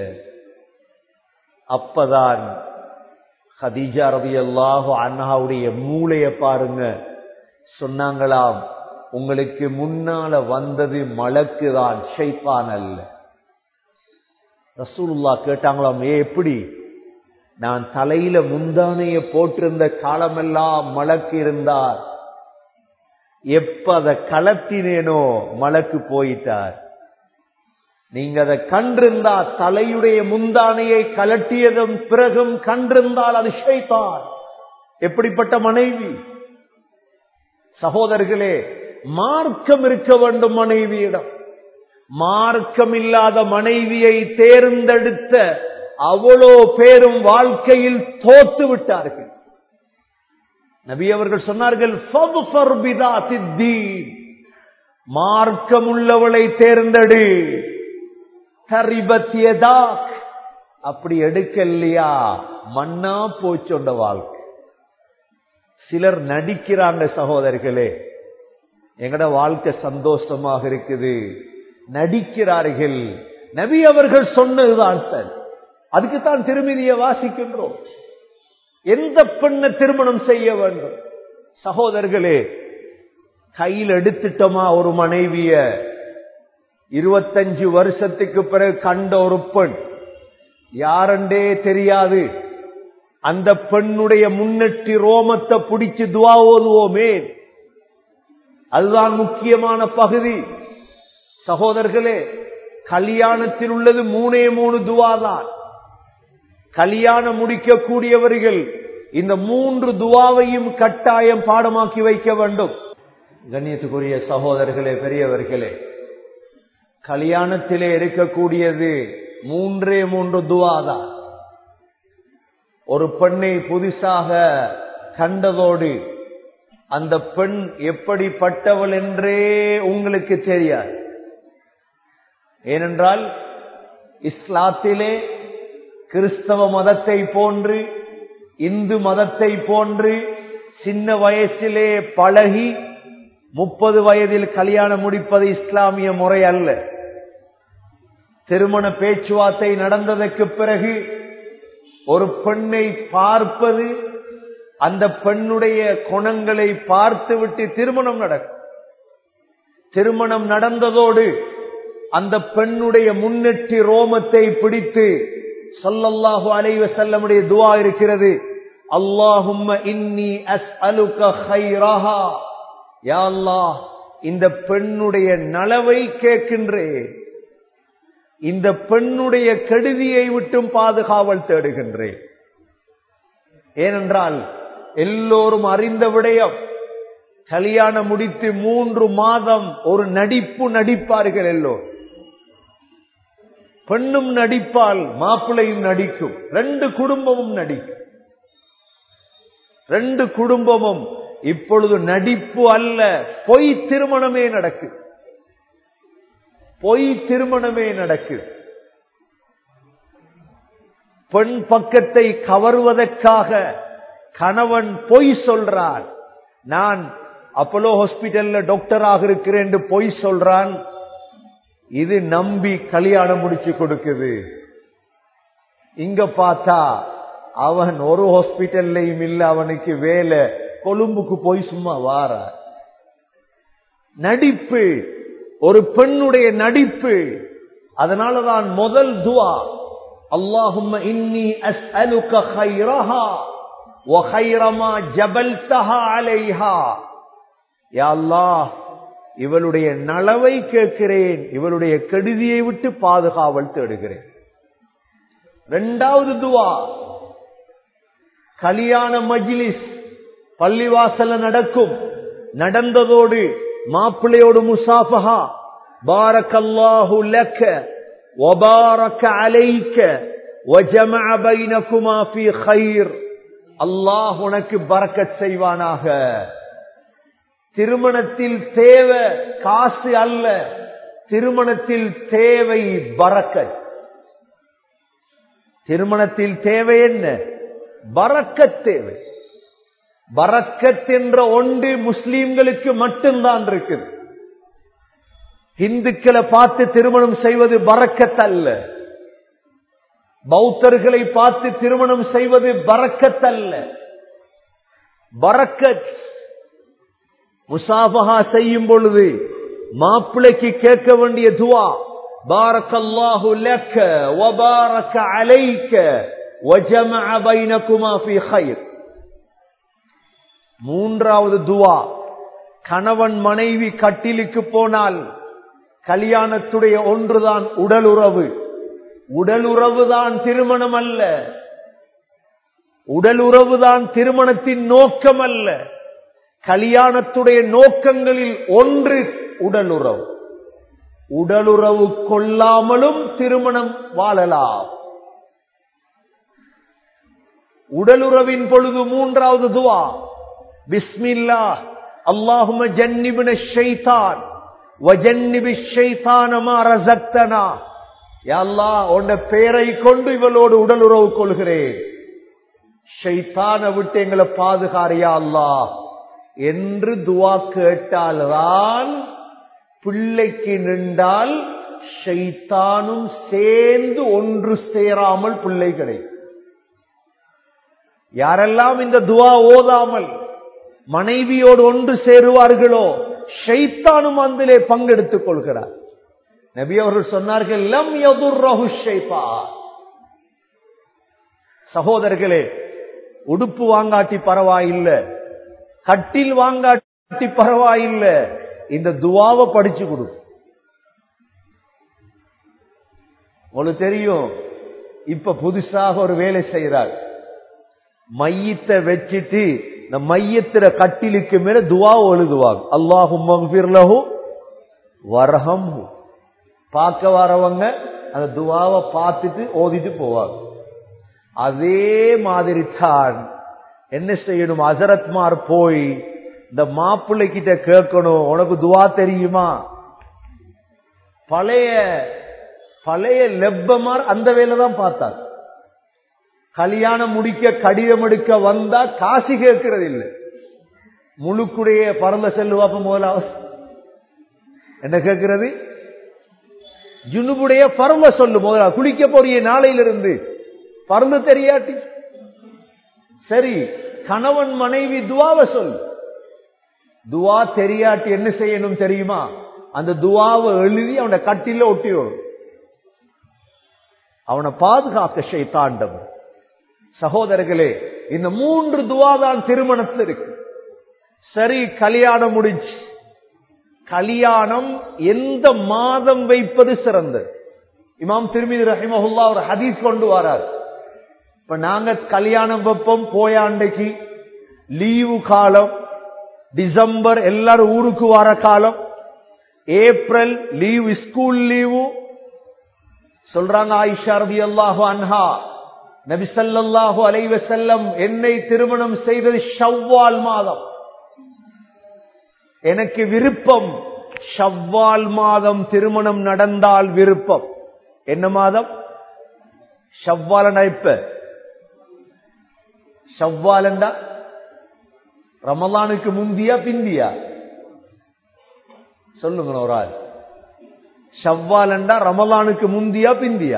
அப்பதான் கதீஜா ரலியல்லாஹு அன்ஹாவுடைய மூளைய பாருங்க. சொன்னாங்களாம், உங்களுக்கு முன்னால வந்தது மலக்கு தான், ஷைத்தான் அல்ல. ரசூலுல்லாஹ் கேட்டாங்களாம், ஏ எப்படி? நான் தலையில முந்தானைய போட்டிருந்த காலமெல்லாம் மலக்கு இருந்தார், எப்ப அதை கலத்தினேனோ மலக்கு போயிட்டார். நீங்க அதை கண்டிருந்தா, தலையுடைய முந்தானையை கலட்டியதும் பிறகும் கண்டிருந்தால் அது ஷைத்தான். எப்படிப்பட்ட மனைவி! சகோதரர்களே, மார்க்கம் இருக்க வேண்டும் மனைவியிடம். மார்க்கம் இல்லாத மனைவியை தேர்ந்தெடுத்த அவ்வளோ பேரும் வாழ்க்கையில் தோத்து விட்டார்கள். நபி அவர்கள் சொன்னார்கள், ஃபத்ஃபர் பிதாத்தித் தீன், மார்க்கம் உள்ளவளை தேர்ந்தெடு. தரிபத் யதாக், அப்படி எடுக்கலையா மண்ணா போச்சொண்ட வாழ்க்கை. சிலர் நடிக்கிறாங்க சகோதரர்களே, எங்கட வாழ்க்கை சந்தோஷமாக இருக்குது, நடிக்கிறார்கள். நபி அவர்கள் சொன்னதுதான் சார், அதுக்குத்தான் திருமதியை வாசிக்கின்றோம். எந்த பெண்ணை திருமணம் செய்ய வேண்டும் சகோதரர்களே? கையில் எடுத்துட்டோமா ஒரு மனைவிய, இருபத்தஞ்சு வருஷத்துக்கு பிறகு கண்ட ஒரு பெண், யாரண்டே தெரியாது, அந்த பெண்ணுடைய முன்னெட்டி ரோமத்தை பிடிச்சு துவா ஓதுவோமே, அதுதான் முக்கியமான பகுதி. சகோதரர்களே, கல்யாணத்தில் உள்ளது மூணே மூணு துவாதான். கல்யாணம் முடிக்கக்கூடியவர்கள் இந்த மூன்று துவாவையும் கட்டாயம் பாடமாக்கி வைக்க வேண்டும். கண்ணியத்துக்குரிய சகோதரர்களே, பெரியவர்களே, கல்யாணத்திலே இருக்கக்கூடியது மூன்றே மூன்று துவாதான். ஒரு பெண்ணை புதுசாக கண்டதோடு அந்த பெண் எப்படிப்பட்டவள் என்றே உங்களுக்கு தெரியாது. ஏனென்றால் இஸ்லாத்திலே கிறிஸ்தவ மதத்தை போன்று இந்து மதத்தை போன்று சின்ன வயசிலே பழகி முப்பது வயதில் கல்யாணம் முடிப்பது இஸ்லாமிய முறை அல்ல. திருமண பேச்சுவார்த்தை நடந்ததற்கு பிறகு ஒரு பெண்ணை பார்ப்பது, அந்த பெண்ணுடைய குணங்களை பார்த்துவிட்டு திருமணம் நடக்கும். திருமணம் நடந்ததோடு அந்த பெண்ணுடைய முன்னெற்றி ரோமத்தை பிடித்து ஸல்லல்லாஹு அலைஹி வஸல்லமுடைய துஆ இருக்கிறது, அல்லாஹும்ம இன்னி அஸ்அலுக கைரஹா, யா அல்லாஹ் இந்த பெண்ணுடைய நலவை கேட்கின்றேன், இந்த பெண்ணுடைய கெடுதியை விட்டும் பாதுகாவல் தேடுகின்றேன். ஏனென்றால் எல்லோரும் அறிந்த விடயம், கல்யாணம் முடித்து மூன்று மாதம் ஒரு நடிப்பு நடிப்பார்கள். எல்லோரும் பெண்ணும் நடிப்பால், மாப்பிள்ளையும் நடிக்கும், ரெண்டு குடும்பமும் நடிக்கும். ரெண்டு குடும்பமும் இப்பொழுது நடிப்பு அல்ல, பொய் திருமணமே நடக்கு, பொய் திருமணமே நடக்கு. பெண் பக்கத்தை கவர்வதற்காக கணவன் பொய் சொல்றான், நான் அப்போலோ ஹாஸ்பிட்டல்ல டாக்டராக இருக்கிறேன் என்று பொய் சொல்றான். இது நம்பி கல்யாணம் முடிச்சு கொடுக்குது. இங்க பார்த்தா அவன் ஒரு ஹாஸ்பிட்டல்லையும் இல்ல, அவனுக்கு வேலை கொழும்புக்கு போய் சும்மா வார. நடிப்பு, ஒரு பெண்ணுடைய நடிப்பு. அதனாலதான் முதல் துஆ, அல்லாஹும்ம இன்னி அஸ்அலுக கைரஹா வ கைர மா ஜபல்தஹா அலைஹா, யா அல்லாஹ் இவளுடைய நலவை கேட்கிறேன், இவளுடைய கெடுதியை விட்டு பாதுகாவல் தேடுகிறேன். இரண்டாவது துஆ, கல்யாண மஜ்லிஸ் பள்ளிவாசல்ல நடக்கும். நடந்ததோடு மாப்பிள்ளையோடு முசாஃபஹா, பாரக்கல்லாஹு லக்க வ பாரக அலைக வ ஜமஅ பைனகுமா ஃபீ கைர், அல்லாஹ் உனக்கு பரக்கத் செய்வானாக. திருமணத்தில் தேவை காசு அல்ல, திருமணத்தில் தேவை பரக்கத். திருமணத்தில் தேவை என்ன? பரக்கத் தேவை. பரக்கத் என்ற ஒன்று முஸ்லிம்களுக்கு மட்டும்தான் இருக்குது. இந்துக்களை பார்த்து திருமணம் செய்வது பரக்கத் அல்ல, பௌத்தர்களை பார்த்து திருமணம் செய்வது பரக்கத் அல்ல. பரக்கத் முசாஃபஹா செய்யும் பொழுது மாப்பிளைக்கு கேட்க வேண்டிய துஆ, பாரக்கல்லாஹு லக்க வ பாரக அலைக வ ஜமஅ பைனகுமா ஃபீ கைர். மூன்றாவது துஆ, கணவன் மனைவி கட்டிலுக்கு போனால் கல்யாணத்துடைய ஒன்றுதான் உடலுறவு. உடலுறவுதான் திருமணம் அல்ல, உடலுறவுதான் திருமணத்தின் நோக்கம் அல்ல. கல்யாணத்துடைய நோக்கங்களில் ஒன்று உடலுறவு. உடலுறவு கொள்ளாமலும் திருமணம் வாழலாம். உடலுறவின் பொழுது மூன்றாவது துஆ, பிஸ்மில்லாஹ் அல்லாஹும்ம ஜன்னிப்னா ஷைத்தான் வ ஜன்னிபிஷ் ஷைத்தான மா ரஸக்தனா, யா அல்லாஹ் உன்னுடைய பெயரை கொண்டு இவளோடு உடலுறவு கொள்கிறேன், ஷைத்தானை விட்டு எங்களை பாதுகாரியா அல்லாஹ் என்று துஆ கேட்டால்தான் பிள்ளைக்கு நின்றால் ஷைத்தானும் சேர்ந்து ஒன்று சேராமல் பிள்ளை கிடைக்கும். யாரெல்லாம் இந்த துஆ ஓதாமல் மனைவியோடு ஒன்று சேருவார்களோ ஷைத்தானும் அதிலே பங்கெடுத்துக் கொள்கிறார். நபி அவர்கள் சொன்னார்கள், லம் யதுர்ரஹு ஷைத்தான். சகோதரர்களே, உடுப்பு வாங்காட்டி பரவாயில்லை, கட்டில் வாங்காட்டி பரவாயில்லை, இந்த துஆவை படிச்சு கொடு. உங்களுக்கு தெரியும், இப்ப புதுசாக ஒரு வேலை செய்யறார். மையத்தை வச்சிட்டு இந்த மையத்திர கட்டிலுக்கு மேல துவா எழுதுவாங்க. அல்லாஹும்ம ஃபிர் லஹு வர்ஹம்ஹு. பார்க்க வரவங்க அந்த துவாவை பார்த்துட்டு ஓதிட்டு போவாங்க. அதே மாதிரி தான் என்ன செய்யணும், ஹஸரத்மார் போய் இந்த மாப்பிள்ளை கிட்ட கேட்கணும், உனக்கு துவா தெரியுமா? பழைய பழைய லெப்பமார் அந்த வேலை தான் பார்த்தார். கல்யாணம் முடிக்க கடிதம் எடுக்க வந்தா காசு கேட்கறது இல்லை. முழுக்குடைய பரந்த செல்லுவாப்ப முதலாவது என்ன கேட்கிறது? ஜுனுபுடைய பரம சொல்லு முதலாவது. குளிக்க போறிய நாளையிலிருந்து பரந்து தெரியாட்டி சரி, கணவன் மனைவி துவாவை சொல்லு. துவா தெரியாட்டி என்ன செய்யணும் தெரியுமா? அந்த துவாவை எழுதி அவன கட்டில ஒட்டி வரும். அவனை பாதுகாக்க ஷைத்தாண்டம். சகோதரர்களே, இந்த மூன்று துவா தான் திருமணத்தில் இருக்கு. சரி, கல்யாணம் முடிஞ்சு, கல்யாணம் எந்த மாதம் வைப்பது சிறந்தது? இமாம் திர்மிதி ரஹிமஹுல்லா ஒரு ஹதீஸ் கொண்டு வரார். இப்ப நாங்க கல்யாணம் வைப்போம் போயாண்டைக்கு லீவு காலம், டிசம்பர் எல்லாரும் ஊருக்கு வர காலம், ஏப்ரல் லீவ், ஸ்கூல் லீவு. சொல்றாங்க ஆயிஷா ரலியல்லாஹு அன்ஹா, நபி ஸல்லல்லாஹு அலைஹி வஸல்லம் என்னை திருமணம் செய்தது ஷவ்வால் மாதம். எனக்கு விருப்பம் ஷவ்வால் மாதம் திருமணம் நடந்தால் விருப்பம். என்ன மாதம்? ஷவ்வால். இப்ப ஷவ்வால் என்றா ரமலானுக்கு முந்தியா பிந்தியா? சொல்லுங்க ஒரு ஆள். ஷவ்வால் என்றா ரமலானுக்கு முந்தியா பிந்தியா?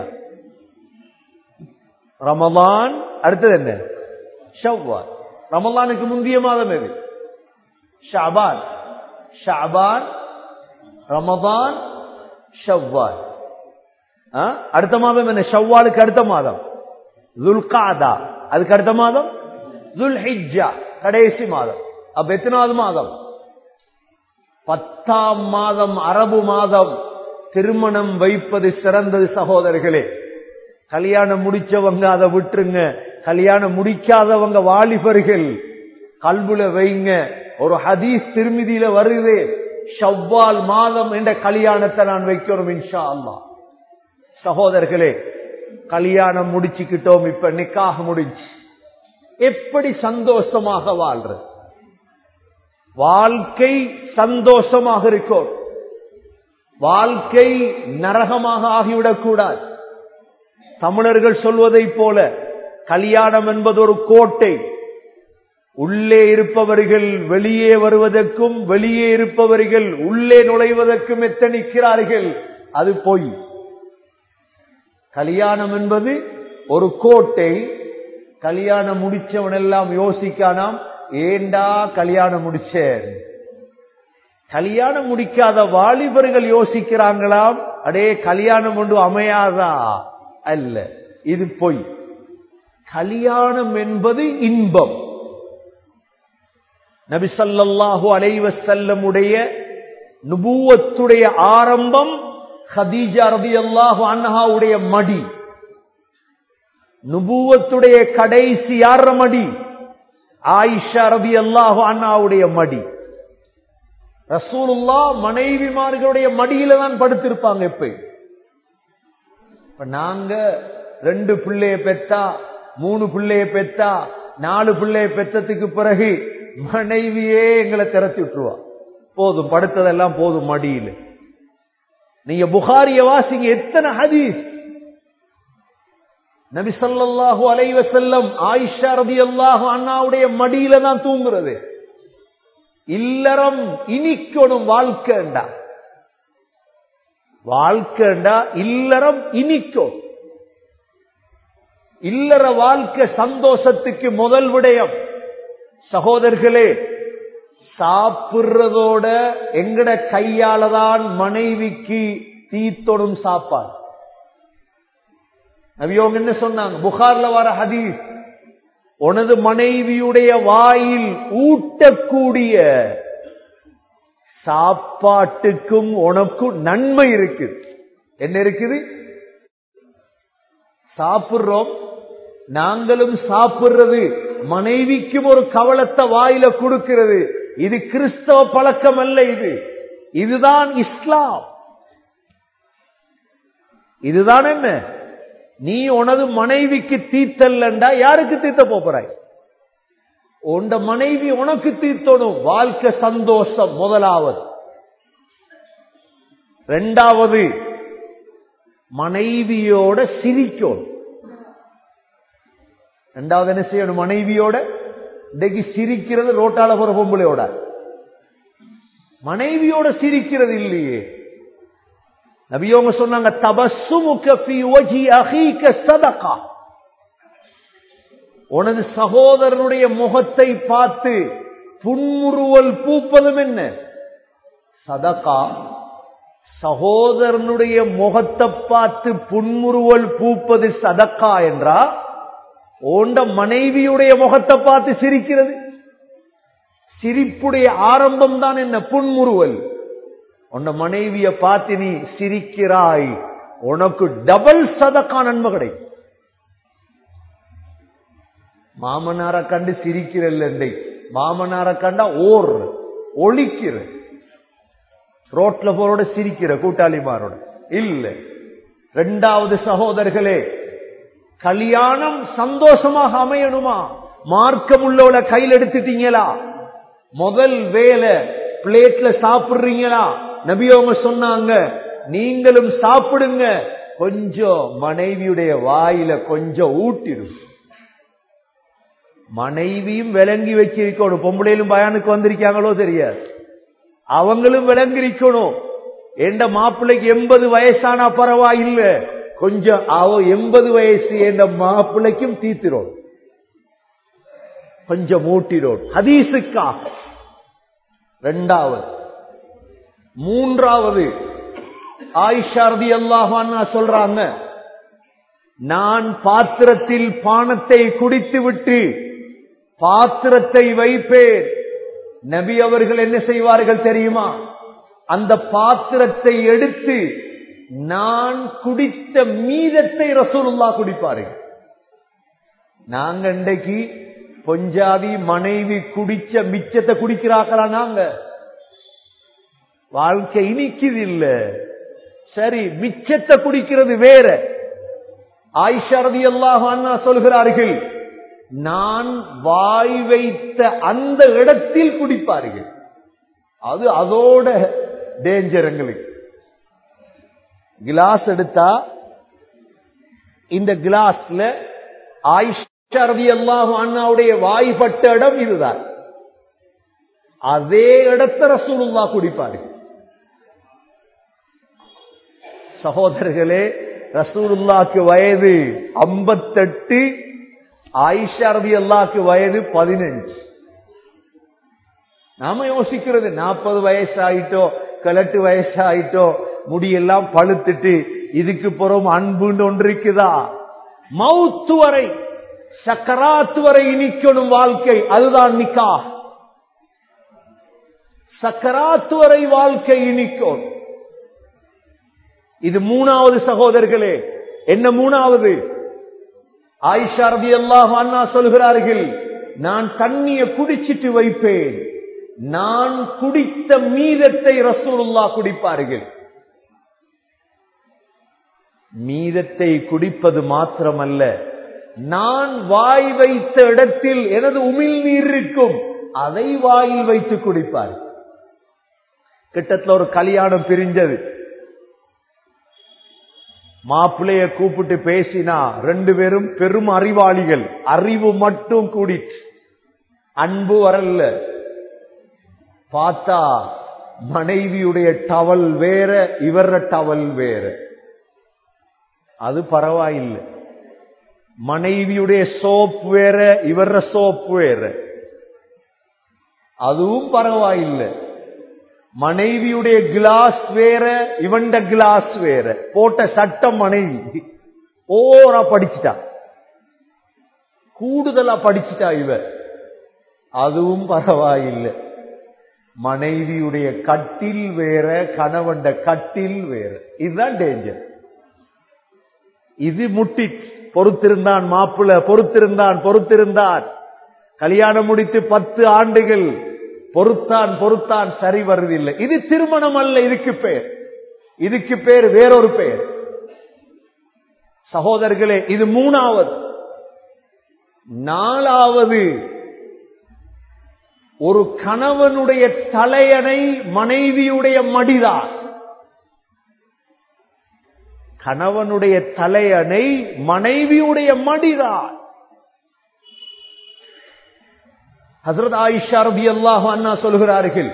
ரமலான் அடுத்தது என்ன? ஷவ்வால். ரமலானுக்கு முந்திய மாதம் எது? ஷஅபான். ஷஅபான், ரமலான், ஷவ்வால். அடுத்த மாதம் என்ன? ஷவ்வாலுக்கு அடுத்த மாதம் துல்காதா. அதுக்கு அடுத்த மாதம் துல்ஹிஜ்ஜா, கடைசி மாதம். அப்ப எத்தனாவது மாதம்? பத்தாம் மாதம், அரபு மாதம். திருமணம் வைப்பது சிறந்தது சகோதரர்களே. கல்யாணம் முடிச்சவங்க அதை விட்டுருங்க. கல்யாணம் முடிக்காதவங்க வாலிபர்கள் கல்புல வைங்க. ஒரு ஹதீஸ் திருமிதியில வருது, ஷவ்வால் மாதம் என்ற கல்யாணத்தை நான் வைக்கிறோம் இன்ஷா அல்லாஹ். சகோதரர்களே, கல்யாணம் முடிச்சுக்கிட்டோம், இப்ப நிக்காஹ் முடிச்சு. எப்படி சந்தோஷமாக வாழ்றது? வாழ்க்கை சந்தோஷமாக இருக்கும். வாழ்க்கை நரகமாக ஆகிவிடக் கூடாது. தமிழர்கள் சொல்வதை போல கல்யாணம் என்பது ஒரு கோட்டை. உள்ளே இருப்பவர்கள் வெளியே வருவதற்கும், வெளியே இருப்பவர்கள் உள்ளே நுழைவதற்கும் எத்தனிக்கிறார்கள். அது பொய். கல்யாணம் என்பது ஒரு கோட்டை. கல்யாணம் முடிச்சவன் எல்லாம் யோசிக்கானாம், ஏண்டா கல்யாணம் முடிச்சேன். கல்யாணம் முடிக்காத வாலிபர்கள் யோசிக்கிறாங்களாம், அடே கல்யாணம் ஒன்று அமையாதா? அல்ல, இது பொய். கல்யாணம் என்பது இன்பம். நபி ஸல்லல்லாஹு அலைஹி வஸல்லம் உடைய நுபுவத்துடைய ஆரம்பம் கதீஜா ரலியல்லாஹு அன்ஹா உடைய மடி. நுபுவத்துடைய கடைசி யார் மடி? ஆயிஷா ரலியல்லாஹு அன்ஹா உடைய மடி. ரசூலுல்லாஹ் மனைவிமார்களுடைய மடியில தான் படுத்திருப்பாங்க. எப்ப இப்ப நாங்க ரெண்டு பிள்ளைய பெத்தா, மூணு பிள்ளைய பெத்தா, நாலு பிள்ளைய பெத்ததுக்கு பிறகு மனைவியே எங்களை திறத்தி விட்டுருவா. போதும், படுத்ததெல்லாம் போதும் மடியில். நீங்க புகாரிய வாசிங்க, எத்தனை ஹதீஸ். நபி ஸல்லல்லாஹு அலைஹி வஸல்லம் ஆயிஷா ரலியல்லாஹு அன்ஹாவுடைய மடியில தான் தூங்குறது. இல்லறம் இனிக்கணும். வாழ்க்கைண்டா வாழ்க்கைண்டா இல்லறம் இனிக்கும். இல்லற வாழ்க்கை சந்தோஷத்துக்கு முதல் விடயம். சகோதரர்களே, சாப்பிடுறதோட எங்கட கையாலதான் மனைவிக்கு தீத்தொடும் சாப்பாடு. நபியோங்க என்ன சொன்னாங்க? புகார்ல வர ஹதீஸ், உனது மனைவியுடைய வாயில் ஊட்டக்கூடிய சாப்பாட்டுக்கும் உனக்கு நன்மை இருக்கு. என்ன இருக்குது? சாப்பிடுறோம், நாங்களும் சாப்பிடுறது, மனைவிக்கும் ஒரு கவலத்தை வாயில கொடுக்கிறது. இது கிறிஸ்தவ பழக்கம் அல்ல. இது இதுதான் இஸ்லாம். இதுதான் என்ன? நீ உனது மனைவிக்கு தீத்தல்லண்டா யாருக்கு தீத்த போறாய்? உண்ட மனைவி உனக்கு தீர்த்தணும். வாழ்க்கை சந்தோஷம் முதலாவது. இரண்டாவது, மனைவியோட சிரிக்கணும். இரண்டாவது என்ன செய்யணும்? மனைவியோட. இன்னைக்கு சிரிக்கிறது ரோட்டால போற பொம்பளையோட, மனைவியோட சிரிக்கிறது இல்லையே. நபியோங்க சொன்னாங்க, தபஸ்ஸுமுக ஃபீ வஜ்ஹி அஹீக ஸதகா. உனது சகோதரனுடைய முகத்தை பார்த்து புன்முறுவல் பூப்பதும் என்ன? சதகா. சகோதரனுடைய முகத்தை பார்த்து புன்முறுவல் பூப்பது சதகா என்றா, ஓண்ட மனைவியுடைய முகத்தை பார்த்து சிரிக்கிறது. சிரிப்புடைய ஆரம்பம் தான் என்ன? புன்முறுவல். உன்ன மனைவிய பார்த்து நீ சிரிக்கிறாய், உனக்கு டபுள் சதகா நன்மை கிடைக்கும். மாமனார கண்டு சிரிக்கிறல்ல, மாமனார கண்டா ஓர் ஒழிக்கிற, ரோட்ல போரோட சிரிக்கிற கூட்டாளிமாரோட இல்ல. இரண்டாவது சகோதரர்களே, கல்யாணம் சந்தோஷமாக அமையணுமா? மார்க்கம் உள்ளவள கையில் எடுத்துட்டீங்களா? முதல் வேலை பிளேட்ல சாப்பிடுறீங்களா? நபி அவங்க சொன்னாங்க, நீங்களும் சாப்பிடுங்க, கொஞ்சம் மனைவியுடைய வாயில கொஞ்சம் ஊட்டிடும். மனைவியும் விளங்கி வச்சிருக்கணும். பொம்பளையிலும் பயானுக்கு வந்திருக்காங்களோ தெரியாது, அவங்களும் விளங்கி இருக்கணும். எந்த மாப்பிள்ளைக்கு எண்பது வயசானா பரவாயில்ல, கொஞ்சம் அவ எண்பது வயசு என்ற மாப்பிள்ளைக்கும் தீத்திரோம், கொஞ்சம் ஊட்டிரோம் ஹதீஸுக்காக. இரண்டாவது. மூன்றாவது, ஆயிஷா ரலியல்லாஹு அன்ஹா சொல்றாங்க, நான் பாத்திரத்தில் பானத்தை குடித்து விட்டு பாத்திரத்தை வைப்பேன். நபி அவர்கள் என்ன செய்வார்கள் தெரியுமா? அந்த பாத்திரத்தை எடுத்து நான் குடித்த மீதத்தை ரசூலுல்லாஹ் குடிப்பார்கள். நாங்க இன்றைக்கு பொஞ்சாதி மனைவி குடிச்ச மிச்சத்தை குடிக்கிறாங்களா? நாங்க வாழ்க்கை இனிக்குது இல்ல. சரி, மிச்சத்தை குடிக்கிறது வேற. ஆயிஷா ரலியல்லாஹு அன்ஹா சொல்கிறார்கள், நான் வாய் வைத்த அந்த இடத்தில் குடிப்பார்கள். அது அதோட டேஞ்சர். எங்களுக்கு கிளாஸ் எடுத்தா இந்த கிளாஸ்ல ஆயிஷா ரலியல்லாஹு அன்ஹாவுடைய வாய்ப்பட்ட இடம் இதுதான். அதே இடத்தை ரசூலுல்லாஹ் குடிப்பார்கள். சகோதரர்களே, ரசூலுல்லாஹ்க்கு வயது ஐம்பத்தெட்டு, ஆயிஷா ரலியல்லாஹு வயது பதினஞ்சு. நாம யோசிக்கிறது நாற்பது வயசு ஆயிட்டோ, கிழட்டு வயசு ஆயிட்டோ, முடியெல்லாம் பழுத்துட்டு இதுக்கு புறம் அன்புன்னு ஒன்று இருக்குதா? மவுத்து வரை, சக்கராத்து வரை இனிக்கணும் வாழ்க்கை. அதுதான் நிக்கா. சக்கராத்து வரை வாழ்க்கை இனிக்கும். இது மூணாவது சகோதரர்களே. என்ன மூணாவது? ஆயிஷா ரலியல்லாஹு அன்ஹா சொல்கிறார்கள், நான் தண்ணியை குடிச்சிட்டு வைப்பேன், நான் குடித்த மீதத்தை ரசூலுல்லாஹ் குடிப்பார்கள். மீதத்தை குடிப்பது மாத்திரமல்ல, நான் வாய் வைத்த இடத்தில் எனது உமிழ் நீர் இருக்கும், அதை வாயில் வைத்து குடிப்பார். கிட்டத்தில் ஒரு கல்யாணம் பிரிஞ்சது. மாப்பிள்ளைய கூப்பிட்டு பேசினா ரெண்டு பேரும் பெரும் அறிவாளிகள். அறிவு மட்டும் கூடிட்டு அன்பு வரல. பார்த்தா மனைவியுடைய டவல் வேற, இவர டவல் வேற. அது பரவாயில்லை. மனைவியுடைய சோப் வேற, இவர சோப் வேற. அதுவும் பரவாயில்லை. மனைவியுடைய கிளாஸ் வேற, இவண்ட கிளாஸ் வேற. போட்ட சட்டம் மனைவி ஓரா படிச்சுட்டா, கூடுதலா படிச்சுட்டா இவர். அதுவும் பரவாயில்லை. மனைவியுடைய கட்டில் வேற, கணவண்ட கட்டில் வேற. இதுதான் டேஞ்சர். இது முட்டி. பொறுத்திருந்தான் மாப்பிள்ள, பொறுத்திருந்தான் பொறுத்திருந்தான் கல்யாணம் முடித்து பத்து ஆண்டுகள் பொறுத்தான் பொறுத்தான், சரி வருவதில்லை. இது திருமணம் அல்ல, இதுக்கு பேர் இதுக்கு பேர் வேறொரு பெயர். சகோதரர்களே, இது மூணாவது. நாலாவது, ஒரு கணவனுடைய தலையணை மனைவியுடைய மடிதான். கணவனுடைய தலையணை மனைவியுடைய மடிதான். ஹஜ்ரத் ஆயிஷா ரலியல்லாஹு அன்ஹா சொல்கிறார்கள்,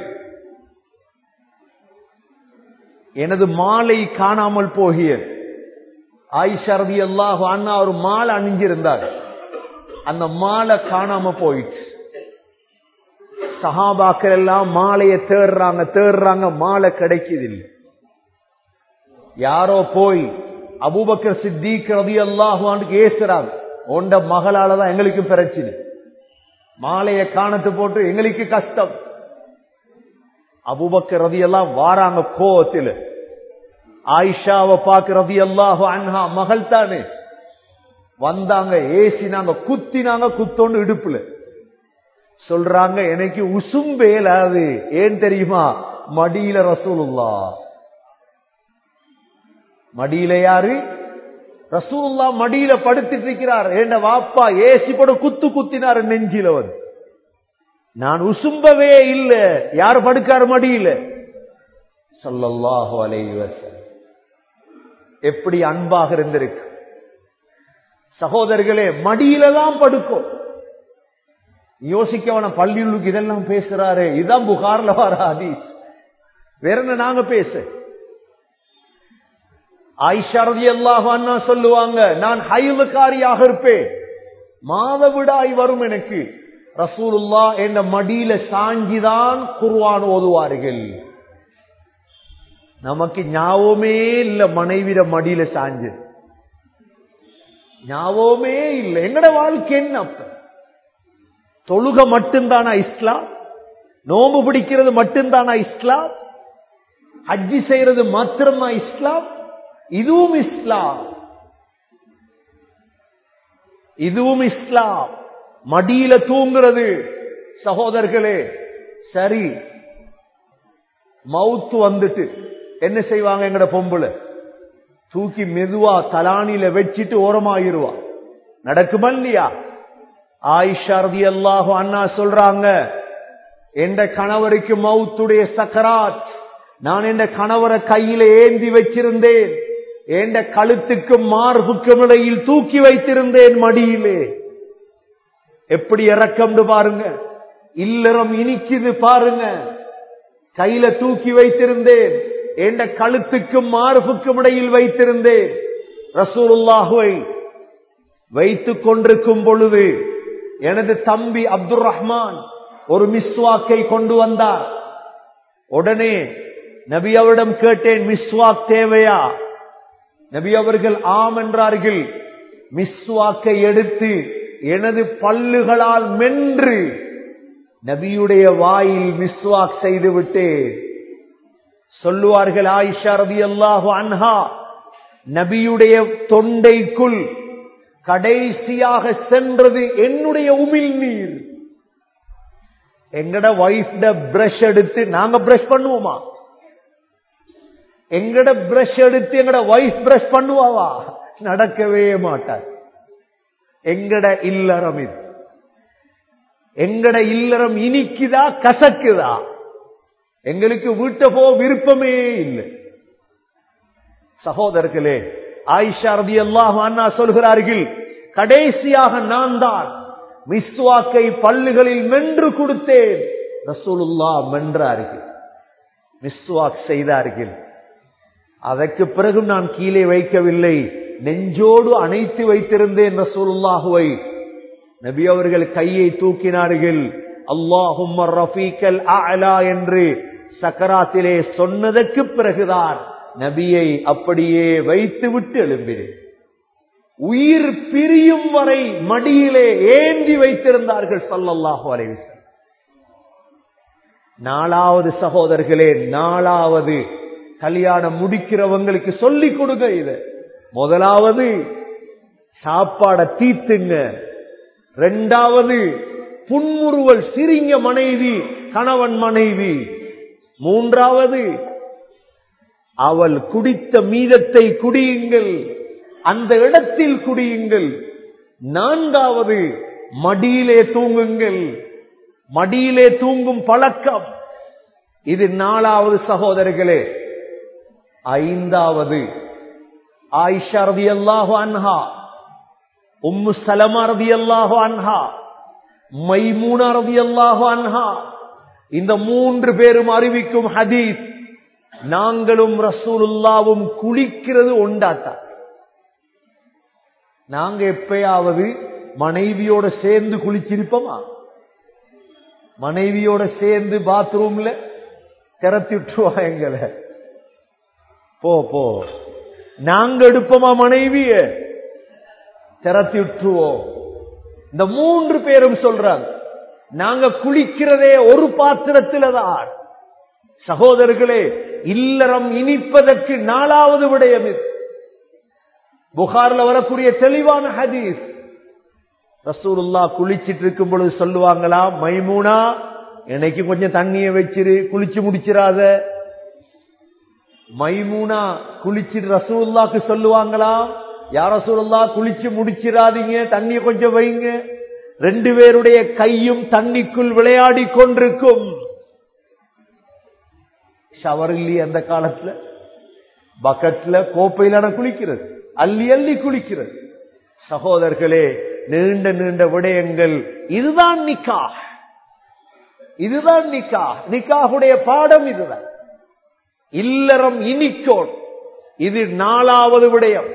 எனது மாலை காணாமல் போகியது. ஆயிஷா ரலியல்லாஹு அன்ஹா ஒரு மாலை அணிஞ்சிருந்தார், அந்த மாலை காணாம போயிடுச்சு. சஹாபாக்கள் எல்லாம் மாலையை தேடுறாங்க தேடுறாங்க மாலை கிடைக்குதில்லை. யாரோ போய் அபூபக்கர் சித்திக் ரலியல்லாஹு அன்ஹு ஏசுறாங்க, உண்ட மகளாலதான் எங்களுக்கு பிரச்சனை, மாலையை காணத்து போட்டு எங்களுக்கு கஷ்டம். அபூபக்கர் ரலியல்லாஹு வாராங்க கோவத்தில், ஆயிஷாவை பார்க்க ரலியல்லாஹு அன்ஹா மகள் தானே வந்தாங்க, ஏசினாங்க, குத்தினாங்க, குத்தோண்டு இடுப்புல. சொல்றாங்க, எனக்கு உசும்பேலாது, ஏன் தெரியுமா, மடியில ரசூலுல்லாஹ். மடியில யாரு? ரசூலுல்லாஹ் மடியில படுத்துட்டு இருக்கிறார். ஏண்ட வாப்பா ஏசி போட குத்து குத்தினார் நெஞ்சில வந்து. நான் உசும்பவே இல்ல. யார் படுக்கார் மடியில? ஸல்லல்லாஹு அலைஹி வஸல்லம். எப்படி அன்பாக இருந்திருக்கு சகோதரர்களே. மடியில தான் படுக்கும். யோசிக்கவன பள்ளியுள்ளுக்கு இதெல்லாம் பேசுறாரு, இதான் புகார்ல வர ஹதீஸ், வேற என்ன நாங்க பேச. ஆயிஷா ரலியல்லாஹு அன்ஹா சொல்லுவாங்க, நான் ஹைலுக்காரியாக இருப்பேன், மாதவிடாய் வரும் எனக்கு. ரசூலுல்லாஹ் என்ற மடியில சாஞ்சிதான் குர்ஆன் ஓதுவார்கள். நமக்கு ஞாபகமே இல்ல மனைவிட மடியில சாஞ்சு, ஞாபகமே இல்ல. எங்கட வாழ்க்கை என்ன? அப்ப தொழுக மட்டும்தானா இஸ்லாம்? நோம்பு பிடிக்கிறது மட்டும்தானா இஸ்லாம்? ஹஜ்ஜி செய்யறது மாத்திரமா இஸ்லாம்? இதுவும் இஸ்லாம், இதுவும் இஸ்லாம். மடியில தூங்குறது சகோதரர்களே. சரி, மவுத்து வந்துட்டு என்ன செய்வாங்க? எங்கட பொம்புல தூக்கி மெதுவா தலானில வச்சிட்டு ஓரமாயிருவா. நடக்குமா இல்லையா? ஆயிஷா ரலியல்லாஹு அன்ஹா சொல்றாங்க, என்ற கணவருக்கு மவுத்துடைய சக்கராத், நான் என்ற கணவரை கையில ஏந்தி வச்சிருந்தேன், என்ற கழுத்துக்கும் மார்புக்கும் இடையில் தூக்கி வைத்திருந்தேன் மடியிலே. எப்படி இறக்கம் பாருங்க, இல்லறம் இனிக்குது பாருங்க. கையில தூக்கி வைத்திருந்தேன், என்ற கழுத்துக்கும் மார்புக்கும் இடையில் வைத்திருந்தேன். ரசூலுல்லாஹ்வை வைத்துக் கொண்டிருக்கும் பொழுது எனது தம்பி அப்துல் ரஹ்மான் ஒரு மிஸ்வாக்கை கொண்டு வந்தார். உடனே நபி அவரிடம் கேட்டேன், மிஸ்வாக் தேவையா? நபி அவர்கள் ஆம் என்றார்கள். மிஸ்வாக்கை எடுத்து எனது பல்லுகளால் மென்று நபியுடைய வாயில் மிஸ்வாக் செய்து விட்டேன். சொல்லுவார்கள் ஆயிஷா ரலியல்லாஹு அன்ஹா, நபியுடைய தொண்டைக்குள் கடைசியாக சென்றது என்னுடைய உமிழ் நீர். எங்கட வைஃப்ட பிரஷ் எடுத்து நாங்க பிரஷ் பண்ணுவோமா? எங்கட பிரஷ் எடுத்து எங்கட வைஃப் பிரஷ் பண்ணுவாவா? நடக்கவே மாட்டார். எங்கட இல்லறம் இது. எங்கட இல்லறம் இனிக்குதா கசக்குதா? எங்களுக்கு வீட்டை போ விருப்பமே இல்லை. சகோதரர்களே, ஆயிஷா ரலியல்லாஹு அன்ஹா சொல்கிறார்கள், கடைசியாக நான் தான் மிஸ்வாக்கை பல்லுகளில் மென்று கொடுத்தேன். ரசூலுல்லாஹ் மென்றார்கள், மிஸ்வாக் செய்தார்கள். அதற்கு பிறகு நான் கீழே வைக்கவில்லை, நெஞ்சோடு அணைத்து வைத்திருந்தேன் ரசூலுல்லாஹுவை. நபி அவர்கள் கையை தூக்கினார்கள். அல்லாஹும்ம ரஃபீக்கல் அஅலா என்று சக்கராத்திலே சொன்னதற்கு பிறகுதான் நபியை அப்படியே வைத்து விட்டு எழும்பினேன். உயிர் பிரியும் வரை மடியிலே ஏந்தி வைத்திருந்தார்கள் ஸல்லல்லாஹு அலைஹி வஸல்லம். நாலாவது சகோதரர்களே, நாலாவது கல்யாணம் முடிக்கிறவங்களுக்கு சொல்லிக் கொடுங்க. இது முதலாவது சாப்பாட தீத்துங்க. ரெண்டாவது புன்முறுவல் சிரிங்க மனைவி கணவன் மனைவி. மூன்றாவது அவள் குடித்த மீதத்தை குடியுங்கள், அந்த இடத்தில் குடியுங்கள். நான்காவது மடியிலே தூங்குங்கள், மடியிலே தூங்கும் பழக்கம். இது நாலாவது சகோதரர்களே. ஐந்தாவது ஆயிஷா ரலியல்லாஹு அன்ஹா, உம்மு சலமா ரலியல்லாஹு அன்ஹா, மைமூனா ரலியல்லாஹு அன்ஹா, இந்த மூன்று பேரும் அறிவிக்கும் ஹதீஸ், நாங்களும் ரசூலுல்லாவும் குளிக்கிறது ஒண்டாட்டா. நாங்க எப்பயாவது மனைவியோட சேர்ந்து குளிச்சிருப்போமா? மனைவியோட சேர்ந்து பாத்ரூம்ல திறத்தி விட்டுருவா எங்களை, போ போ. நாங்க எடுப்போமா மனைவிய? திறத்தி விட்டுருவோம். இந்த மூன்று பேரும் சொல்றாங்க, நாங்க குளிக்கிறதே ஒரு பாத்திரத்தில தான். சகோதரர்களே, இல்லறம் இனிப்பதற்கு நாலாவது விடயம் இது. புகார்ல வரக்கூடிய தெளிவான ஹதீஸ். ரசூலுல்லாஹ் குளிச்சிட்டு இருக்கும் பொழுது சொல்லுவாங்களாம், மைமூனா எனக்கு கொஞ்சம் தண்ணிய வச்சிரு, குளிச்சு முடிச்சிராத. மைமூனா குளிச்சிட்டு ரசூலுல்லாஹ்க்கு சொல்லுவாங்களாம், யா ரசூலுல்லாஹ் குளிச்சு முடிச்சிராதீங்க, தண்ணிய கொஞ்சம் வைங்க. ரெண்டு பேருடைய கையும் தண்ணிக்குள் விளையாடி கொண்டிருக்கும். ஷவர் இல்லையே அந்த காலத்துல, பக்கெட்ல கோப்பையிலான குளிக்கிறது, அள்ளி அள்ளி குளிக்கிறது. சகோதரர்களே, நீண்ட நீண்ட விடயங்கள். இதுதான் நிக்காஹ், இதுதான் நிக்காஹ். நிக்காஹுடைய பாடம் இதுதான். இல்லறம் இனிக்கோன், இது நாலாவது விடயம்.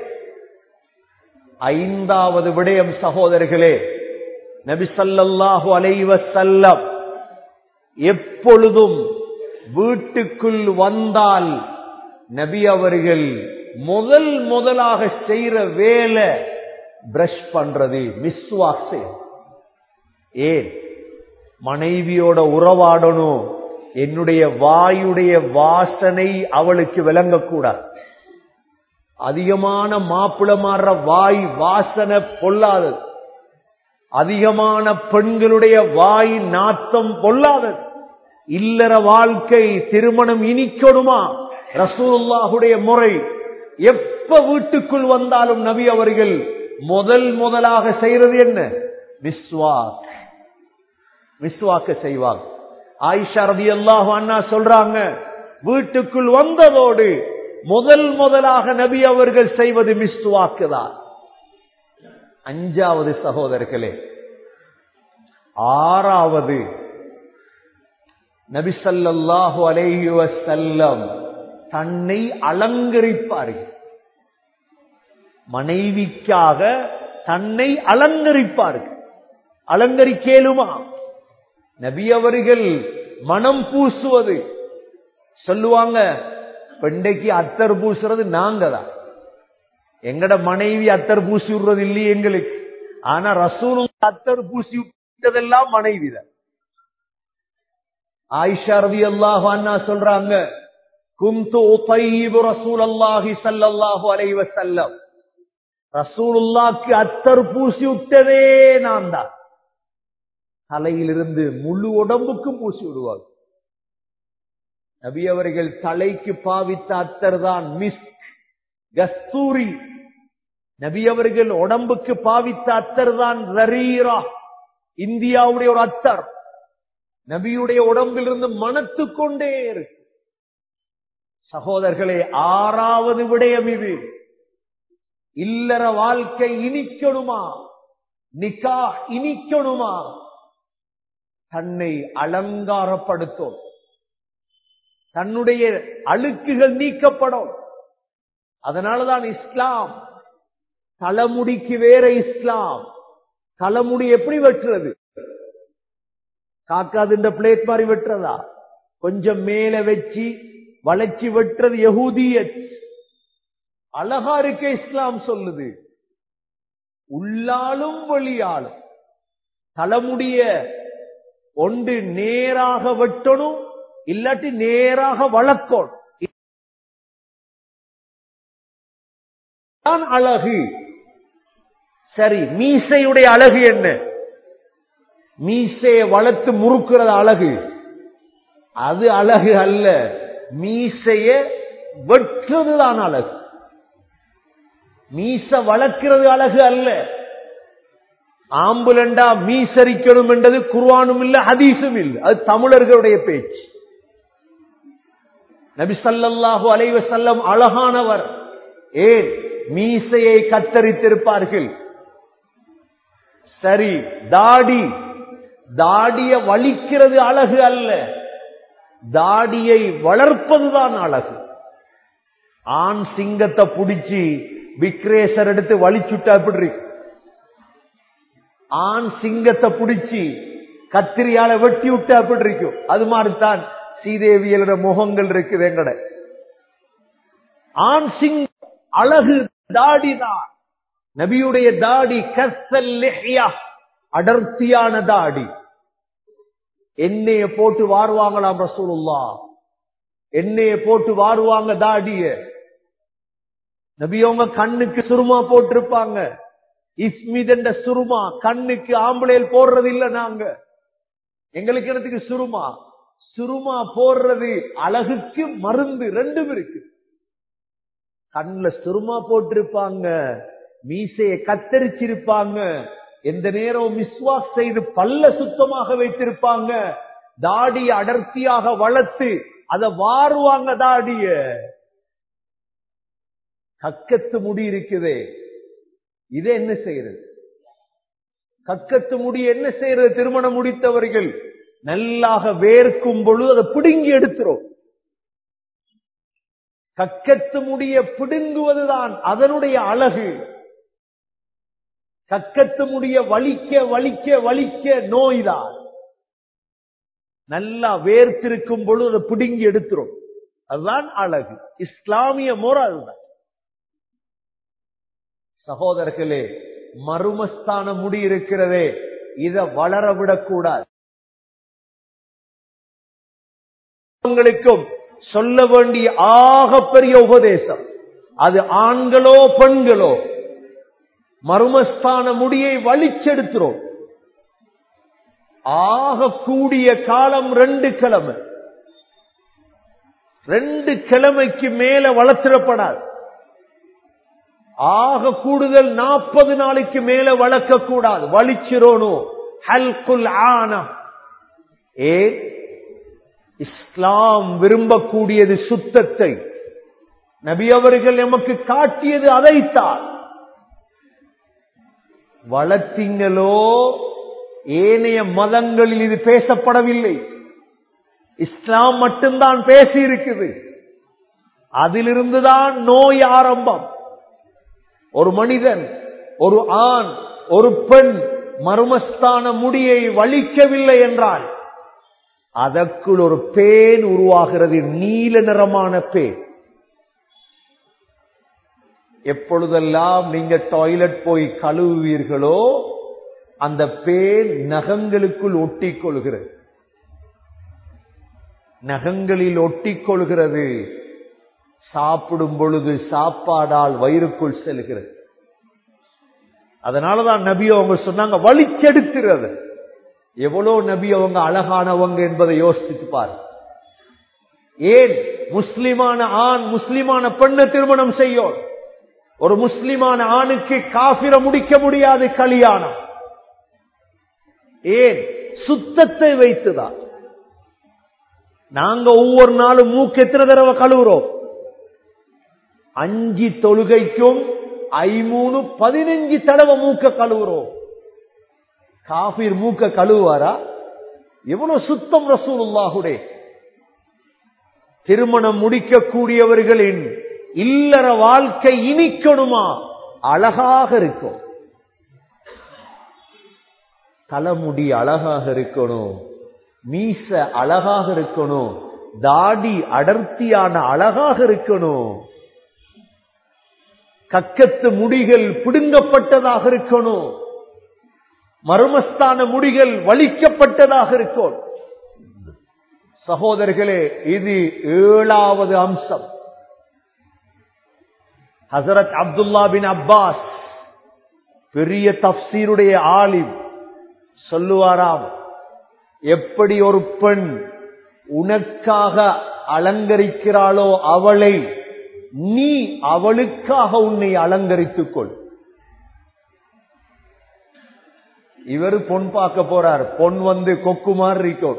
ஐந்தாவது விடயம் சகோதரர்களே, நபி ஸல்லல்லாஹு அலைஹி வஸல்லம் எப்பொழுதும் வீட்டுக்குள் வந்தால் நபி அவர்கள் முதல் முதலாக செய்யற வேலை பிரஷ் பண்றது, மிஸ்வாக். ஏன்? மனைவியோட உறவாடணும், என்னுடைய வாயுடைய வாசனை அவளுக்கு விளங்கக்கூடாது. அதிகமான மாப்பிள மாற வாய் வாசனை பொல்லாதது, அதிகமான பெண்களுடைய வாய் நாத்தம் பொல்லாதது. இல்லற வாழ்க்கை, திருமணம் இனிக்கணுமா? ரசூலுல்லாஹுடைய முறை, எப்ப வீட்டுக்குள் வந்தாலும் நபி அவர்கள் முதல் முதலாக செய்யறது என்ன? மிஸ்வாக். மிஸ்வாக்க செய்வாங்க. ஆயிஷா ரலியல்லாஹு அன்ஹா சொல்றாங்க, வீட்டுக்குள் வந்ததோடு முதல் முதலாக நபி அவர்கள் செய்வது மிஸ்வாக்கு தான். அஞ்சாவது சகோதரர்களே, ஆறாவது நபி ஸல்லல்லாஹு அலைஹி வஸல்லம் தன்னை அலங்கரிப்பார்கள். மனைவிக்காக தன்னை அலங்கரிப்பார்கள். அலங்கரிக்கேலுமா? நபி அவர்கள் மனம் பூசுவது, சொல்லுவாங்க, பெண்டைக்கு அத்தர் பூசுறது நாங்க தான். எங்கட மனைவி அத்தர் பூசி விடுறது இல்லையே எங்களுக்கு. ஆனா ரசூலுல்லாஹ் அத்தர் பூசி விட்டதெல்லாம் மனைவி தான். ஆயிஷா ரலியல்லாஹு அன்ஹா சொல்றாங்க, குந்து உதையிபு ரசூலுல்லாஹி ஸல்லல்லாஹு அலைஹி வஸல்லம், ரசூலுல்லாஹ்க்கு அத்தர் பூசி விட்டதே நான் தான். தலையிலிருந்து முழு உடம்புக்கும் பூசி விடுவாங்க. நபி அவர்கள் தலைக்கு பாவித்த அத்தர் தான் மிஸ்க், கஸ்தூரி. நபி அவர்கள் உடம்புக்கு பாவித்த அத்தர் தான் ரரீரா, இந்தியாவுடைய ஒரு அத்தர். நபியுடைய உடம்பிலிருந்து மணத்து கொண்டே இருக்கு. சகோதரர்களே, ஆறாவது விடயம் இது. இல்லற வாழ்க்கை இனிக்கணுமா? நிக்காஹ் இனிக்கணுமா? தன்னை அலங்காரப்படுத்தும், தன்னுடைய அழுக்குகள் நீக்கப்படும். அதனாலதான் இஸ்லாம் தலைமுடிக்கு வேற இஸ்லாம். தலைமுடி எப்படி வெட்டுறது? காக்காதுன்ற பிளேட் மாதிரி வெட்டுறதா? கொஞ்சம் மேல வச்சு வளைச்சி வெட்டுறது யஹூதியத். அழகா இருக்க இஸ்லாம் சொல்லுது. உள்ளாலும் வெளியாலும் தலைமுடிய ஒன்று நேராக வெட்டணும், இல்லாட்டி நேராக வளர்க்கணும். அழகு. சரி, மீசையுடைய அழகு என்ன? மீசையை வளர்த்து முறுக்கிறது அழகு, அது அழகு அல்ல. மீசைய வெற்றுறதுதான் அழகு. மீச வளர்க்கிறது அழகு அல்ல. ஆம்புலண்டா மீசரிக்கணும் என்றது குர்ஆனும் இல்ல, ஹதீஸும் இல்ல. அது தமிழர்களுடைய பேச்சு. நபி ஸல்லல்லாஹு அலைஹி வஸல்லம் அழகானவர். ஏன்? மீசையை கத்தரித்திருப்பார்கள். சரி, தாடி, தாடிய வலிக்கிறது அழகு அல்ல, தாடியை வளர்ப்பதுதான் அழகு. ஆண் சிங்கத்தை பிடிச்சி விக்ரேசர் எடுத்து வலிச்சுட்டா எப்படி இருக்கு? ஆண் சிங்கத்தை பிடிச்சி கத்திரியால வெட்டி விட்டா எப்படி இருக்கும்? அது மாதிரிதான் சீதேவியலோட முகங்கள் இருக்குது. எங்கட ஆண் சிங் அழகு தாடிதான். நபியுடைய தாடி கஸ்ஸல் லிஹ்யா, அடர்த்தியான தாடி. எண்ணெய போட்டு வாருவாங்களாம் ரசூலுல்லாஹ், எண்ணெய போட்டு வாருவாங்க தாடிய. நபியவங்க கண்ணுக்கு சுருமா போட்டிருப்பாங்க. இஸ்மித் என்ற சுருமா கண்ணுக்கு ஆம்பளையில் போடுறது இல்ல. நாங்க எங்களுக்கு இடத்துக்கு சுருமா, சுருமா போடுறது அழகுக்கு மருந்து, ரெண்டும் இருக்கு. கண்ணுல சுருமா போட்டிருப்பாங்க, மீசைய கத்தரிச்சிருப்பாங்க, எந்த நேரம் மிஸ்வாக் செய்து பல்ல சுத்தமாக வைத்திருப்பாங்க, தாடிய அடர்த்தியாக வளர்த்து அதை வாருவாங்க தாடிய. கக்கத்து முடி இருக்குதே, இதை என்ன செய்யறது? கக்கத்து முடி என்ன செய்யறது? திருமணம் முடித்தவர்கள் நல்லாக வேர்க்கும் பொழுது அதை பிடுங்கி எடுத்துரும். கக்கத்து முடிய பிடுங்குவதுதான் அதனுடைய அழகு. கக்கத்து முடிய வலிக்க வலிக்க வலிக்க நோய்தான். நல்லா வேர்த்திருக்கும் பொழுது அதை பிடுங்கி எடுத்துரும், அதுதான் அழகு. இஸ்லாமிய முறை அதுதான். சகோதரர்களே, மருமஸ்தான முடி இருக்கிறதே, இதை வளர விடக்கூடாது. உங்களுக்கும் சொல்ல வேண்டிய ஆகப்பெரிய உபதேசம், அது ஆண்களோ பெண்களோ, மருமஸ்தான முடியை வலிச்செடுத்துரும். ஆக கூடிய காலம் ரெண்டு கிழமை, ரெண்டு கிழமைக்கு மேல வளர்த்திடப்படாது. ஆக கூடுதல் நாற்பது நாளைக்கு மேல வளர்க்க கூடாது, வலிச்சிரோனும். ஹல்குல் ஆனா, ஏ இஸ்லாம் விரும்பக்கூடியது சுத்தத்தை. நபி அவர்கள் நமக்கு காட்டியது அதைத்தான். வளர்த்தீங்களோ, ஏனைய மதங்களில் இது பேசப்படவில்லை, இஸ்லாம் மட்டும்தான் பேசி இருக்குது. அதிலிருந்துதான் நோய் ஆரம்பம். ஒரு மனிதன், ஒரு ஆண், ஒரு பெண் மர்மஸ்தான முடியை வலிக்கவில்லை என்றால் அதற்குள் ஒரு பேன் உருவாகிறது, நீல நிறமான பேன். எப்பொழுதெல்லாம் நீங்க டாய்லெட் போய் கழுவுவீர்களோ அந்த பேன் நகங்களுக்குள் ஒட்டிக் கொள்கிறது, நகங்களில் ஒட்டிக் கொள்கிறது. சாப்பிடும் பொழுது சாப்பாடால் வயிறுக்குள் செல்கிறது. அதனாலதான் நபி அவங்க சொன்னாங்க வலிச்செடுக்கிறது. எவ்வளவு நபி அவங்க அழகானவங்க என்பதை யோசித்து பாரு. ஏன் முஸ்லிமான ஆண் முஸ்லிமான பெண்ணை திருமணம் செய்யும்? ஒரு முஸ்லிமான ஆணுக்கு காபிர முடிக்க முடியாது கல்யாணம். ஏன்? சுத்தத்தை வைத்துதான். நாங்க ஒவ்வொரு நாளும் மூக்கு எத்தனை தடவை கழுவுறோம்? அஞ்சு தொழுகைக்கும் ஐமூணு பதினஞ்சு தடவை மூக்க கழுவுறோம். காபிர் மூக்க கழுவாரா? எவ்வளவு சுத்தம் ரசூலுல்லாஹுடைய. திருமணம் முடிக்கக்கூடியவர்களின் இல்லற வாழ்க்கை இனிக்கணுமா? அழகாக இருக்கும், தலைமுடி அழகாக இருக்கணும், மீச அழகாக இருக்கணும், தாடி அடர்த்தியான அழகாக இருக்கணும், கக்கத்து முடிகள் பிடுங்கப்பட்டதாக இருக்கணும், மர்மஸ்தான முடிகள் வலிக்கப்பட்டதாக இருக்கும். சகோதரர்களே, இது ஏழாவது அம்சம். ஹசரத் அப்துல்லா பின் அப்பாஸ் பெரிய தஃப்சீருடைய ஆலிம் சொல்லுவாராம், எப்படி ஒரு பெண் உனக்காக அலங்கரிக்கிறாளோ அவளை, நீ அவளுக்காக உன்னை அலங்கரித்துக் கொள். இவர் பொன் பார்க்க போறார். பொன் வந்து கொக்குமார் இருக்கணும்,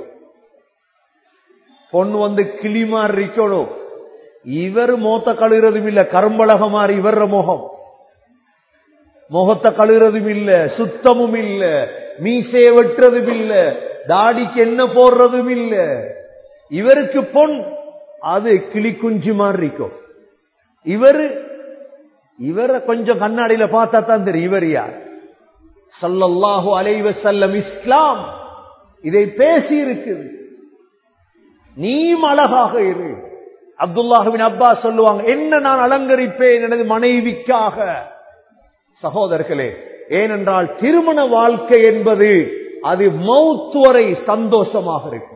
பொன் வந்து கிளிமார் இருக்கணும். இவர் மோத்த கழுகிறதும் இல்ல, கரும்பலகமாறு இவர முகம், முகத்தை கழுகிறதும் இல்ல, சுத்தமும் இல்ல, மீசையை வெட்டுறதும் இல்ல, தாடிக்கு என்ன போடுறதும் இல்ல. இவருக்கு பொன் அது கிளி குஞ்சு மாதிரி இருக்கும். இவரு இவரை கொஞ்சம் கண்ணாடியில பார்த்தா தான் தெரியும் இவர் யார். ஸல்லல்லாஹு அலைஹி வஸல்லம் இஸ்லாம் இதை பேசி இருக்குது. நீ அழகாக இரு. அப்துல்லாஹ் பின் அப்பாஸ் சொல்லுவாங்க, என்ன நான் அலங்கரிப்பேன் எனது மனைவிக்காக. சகோதரர்களே, ஏனென்றால் திருமண வாழ்க்கை என்பது அது மௌத் வரை சந்தோஷமாக இருக்கும்.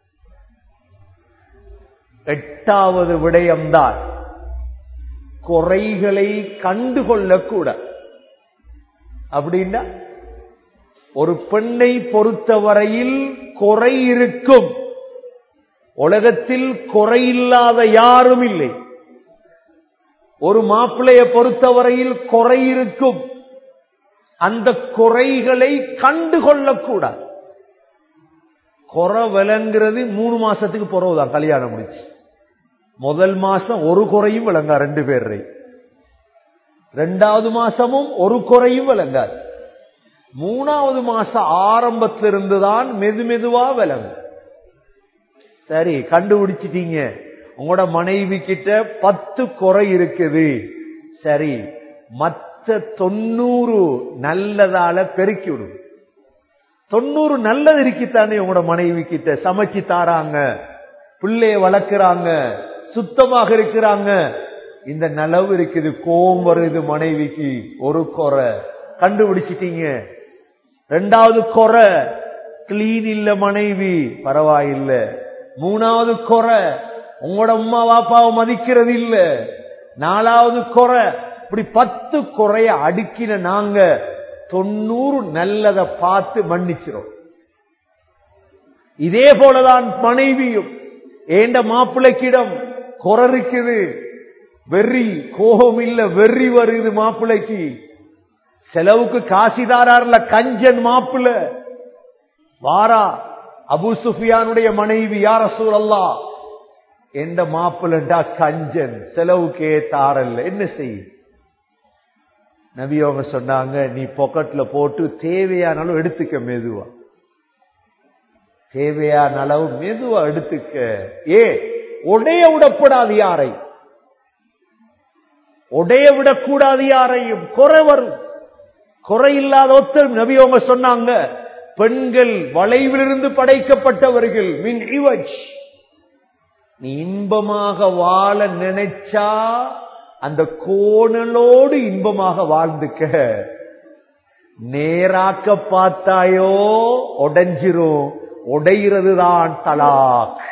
எட்டாவது விடயம்தான் குறைகளை கண்டுகொள்ளக்கூட. அப்படின்னா ஒரு பெண்ணை பொறுத்தவரையில் குறை இருக்கும். உலகத்தில் குறையில்லாத யாரும் இல்லை. ஒரு மாப்பிள்ளையை பொறுத்தவரையில் குறை இருக்கும். அந்த குறைகளை கண்டுகொள்ளக்கூடாது. குறை விளங்குறது மூணு மாசத்துக்கு பிறகுதான் கல்யாணம் முடிச்சு. முதல் மாசம் ஒரு குறையும் விளங்கா ரெண்டு பேரை, ரெண்டாவது மாசமும் ஒரு குறையும் விளங்காது. மூணாவது மாசம் ஆரம்பத்திலிருந்து தான் மெது மெதுவா விளங்கும். சரி, கண்டுபிடிச்சிட்டீங்க உங்களோட மனைவி கிட்ட பத்து குறை இருக்குது. சரி, மற்ற தொண்ணூறு நல்லதால பெருக்கி விடும். தொண்ணூறு நல்லது இருக்குத்தானே உங்களோட மனைவி கிட்ட. சமைச்சு தாராங்க, பிள்ளைய வளர்க்கிறாங்க, சுத்தமாக இருக்கிறாங்க. இந்த நலவு இருக்குது, கோபம் வருது மனைவிக்கு, ஒரு குறை கண்டுபிடிச்சிட்டீங்க. ரெண்டாவது குறை கிளீன் இல்ல மனைவி, பரவாயில்ல. மூணாவது குறை உங்களோட அம்மா பாப்பாவை மதிக்கிறது இல்ல. நாலாவது குறை, இப்படி பத்து குறைய அடுக்கின நாங்க தொண்ணூறு நல்லதை பார்த்து மன்னிச்சிரும். இதே போலதான் மனைவியும். ஏண்ட மாப்பிள்ளைக்கிடம் குறை இருக்குது, வெறி கோபம் இல்ல, வெறி வருது மாப்பிள்ளைக்கு. செலவுக்கு காசிதாரார்ல கஞ்சன் மாப்பிள்ளை வாரா. அபூ சுஃபியானுடைய மனைவி, யா ரசூலல்லாஹ் எந்த மாப்பிள்ளா கஞ்சன், செலவுக்கே தாரல்ல, என்ன செய்ய? நபி அவங்க சொன்னாங்க, நீ பாக்கெட்ல போட்டு தேவையான அளவு எடுத்துக்க, மெதுவா தேவையான அளவு மெதுவா எடுத்துக்க. ஏ உடைய விடக்கூடாது யாரை, உடைய விடக்கூடாது யாரையும். குறை வரும், குறை இல்லாத ஒருத்தர். நபி அவங்க சொன்னாங்க, பெண்கள் வளைவிலிருந்து படைக்கப்பட்டவர்கள். மின் இவஜ், நீ இன்பமாக வாழ நினைச்சா அந்த கோணலோடு இன்பமாக வாழ்ந்துக்க. நேராக்க பார்த்தாயோ உடைஞ்சிரும், உடைகிறது தான் தலாக்.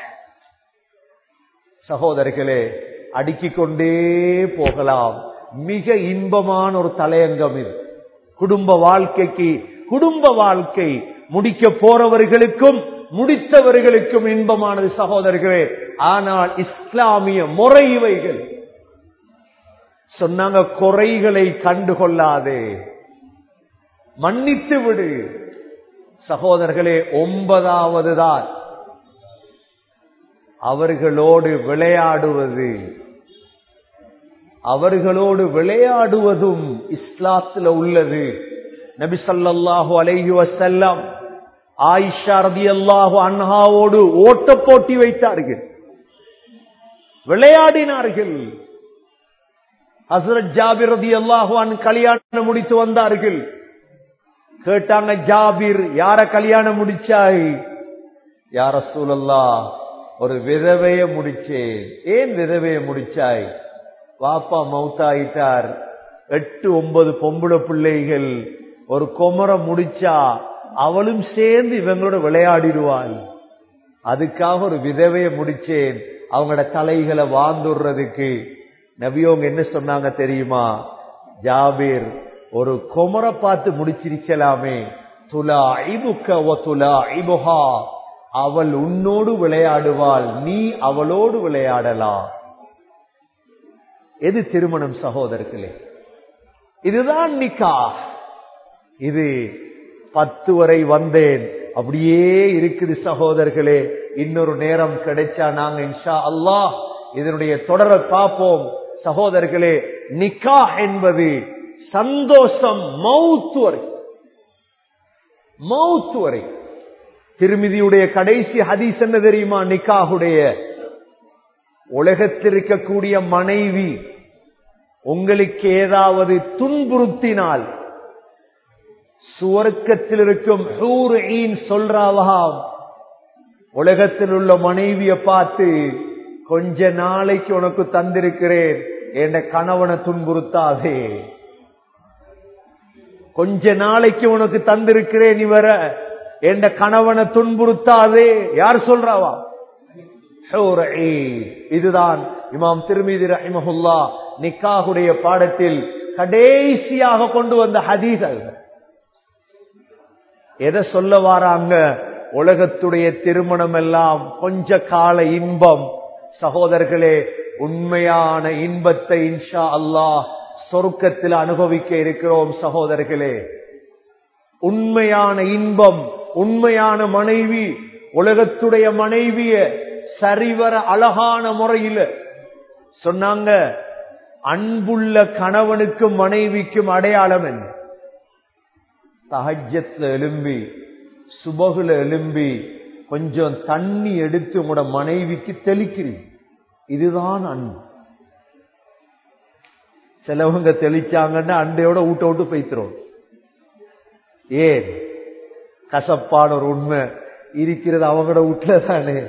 சகோதரர்களே, அடுக்கிக் கொண்டே போகலாம். மிக இன்பமான ஒரு தலையங்கம் இது. குடும்ப வாழ்க்கைக்கு, குடும்ப வாழ்க்கை முடிக்க போறவர்களுக்கும் முடித்தவர்களுக்கும் இன்பமானது சகோதரர்களே. ஆனால் இஸ்லாமிய முறை இவைகள். சொன்னாங்க, குறைகளை கண்டுகொள்ளாதே, மன்னித்து விடு. சகோதரர்களே, ஒன்பதாவது தான் அவர்களோடு விளையாடுவது. அவர்களோடு விளையாடுவதும் இஸ்லாத்தில் உள்ளது. நபி ஸல்லல்லாஹு அலைஹி வஸல்லம் ஆயிஷா ரலியல்லாஹு அன்ஹாவோடு ஓட்ட போட்டி வைத்தார்கள், விளையாடினார்கள். ஹஸ்ரத் ஜாபிர் ரலியல்லாஹு அன்ஹு கல்யாணம் முடித்து வந்தார்கள். கேட்டாங்க, ஜாபிர் யார கல்யாணம் முடிச்சாய்? யா ரசூலல்லாஹ், ஒரு விதவைய முடிச்சேன். ஏன் விதவைய முடிச்சாய்? வாப்பா மௌத்தாயிட்டார், எட்டு ஒன்பது பொம்பளை பிள்ளைகள், ஒரு குமர முடிச்சா அவளும் சேர்ந்து இவங்களோட விளையாடிடுவாள், அதுக்காக ஒரு விதவைய முடிச்சேன், அவங்களோட தலைகளை வாந்துடுறதுக்கு. நபியோங்க என்ன சொன்னாங்க தெரியுமா? ஜாபீர், ஒரு குமர பார்த்து முடிச்சிருக்கலாமே. துலாஇபுக வ துலாஇபுஹா, அவள் உன்னோடு விளையாடுவாள், நீ அவளோடு விளையாடலாம். எது திருமணம் சகோதரர்களே? இதுதான் நிக்காஹ். இது பத்து வரை வந்தேன், அப்படியே இருக்குது சகோதரர்களே. இன்னொரு நேரம் கிடைச்சா நாங்க இன்ஷா அல்லாஹ் இதனுடைய தொடரை பார்ப்போம் சகோதரர்களே. நிக்காஹ் என்பது சந்தோஷம் மௌத் வரை, மௌத் வரை. திருமிதியுடைய கடைசி ஹதீஸ் என்ன தெரியுமா? நிக்காஹுடைய, உலகத்தில் இருக்கக்கூடிய மனைவி உங்களுக்கு ஏதாவது துன்புறுத்தினால் சுவர்க்கத்தில் இருக்கும் ஹூர் ஈன் சொல்றாவாம், உலகத்தில் உள்ள மனைவியை பார்த்து கொஞ்ச நாளைக்கு உனக்கு தந்திருக்கிறேன், என் கணவனை துன்புறுத்தாதே, கொஞ்ச நாளைக்கு உனக்கு தந்திருக்கிறேன் இவர, என் கணவனை துன்புறுத்தாதே. யார் சொல்றாவா? இதுதான் இமாம் திர்மிதி ரஹிமஹுல்லாஹ் நிக்காஹுடைய பாடத்தில் கடைசியாக கொண்டு வந்த ஹதீஸ். எதை சொல்ல வாராங்க? உலகத்துடைய திருமணம் எல்லாம் கொஞ்ச கால இன்பம் சகோதரர்களே. உண்மையான இன்பத்தை இன்ஷா அல்லாஹ் சொர்க்கத்தில் அனுபவிக்க இருக்கிறோம் சகோதரர்களே. உண்மையான இன்பம், உண்மையான மனைவி, உலகத்துடைய மனைவிய சரிவர அழகான முறையில் சொன்னாங்க. அன்புள்ள கணவனுக்கும் மனைவிக்கும் அடையாளம் என்ன? தஹஜ்ஜத்ல எழும்பி சுபகுல எழும்பி கொஞ்சம் தண்ணி எடுத்து உங்களோட மனைவிக்கு தெளிக்கிறீங்க, இதுதான் அன்பு. சிலவங்க தெளிச்சாங்கன்னா அண்டையோட ஊட்ட விட்டு போய்த்துறோம். ஏன்? கசப்பான ஒரு உண்மை இருக்கிறது அவங்களோட வீட்டுல தானே.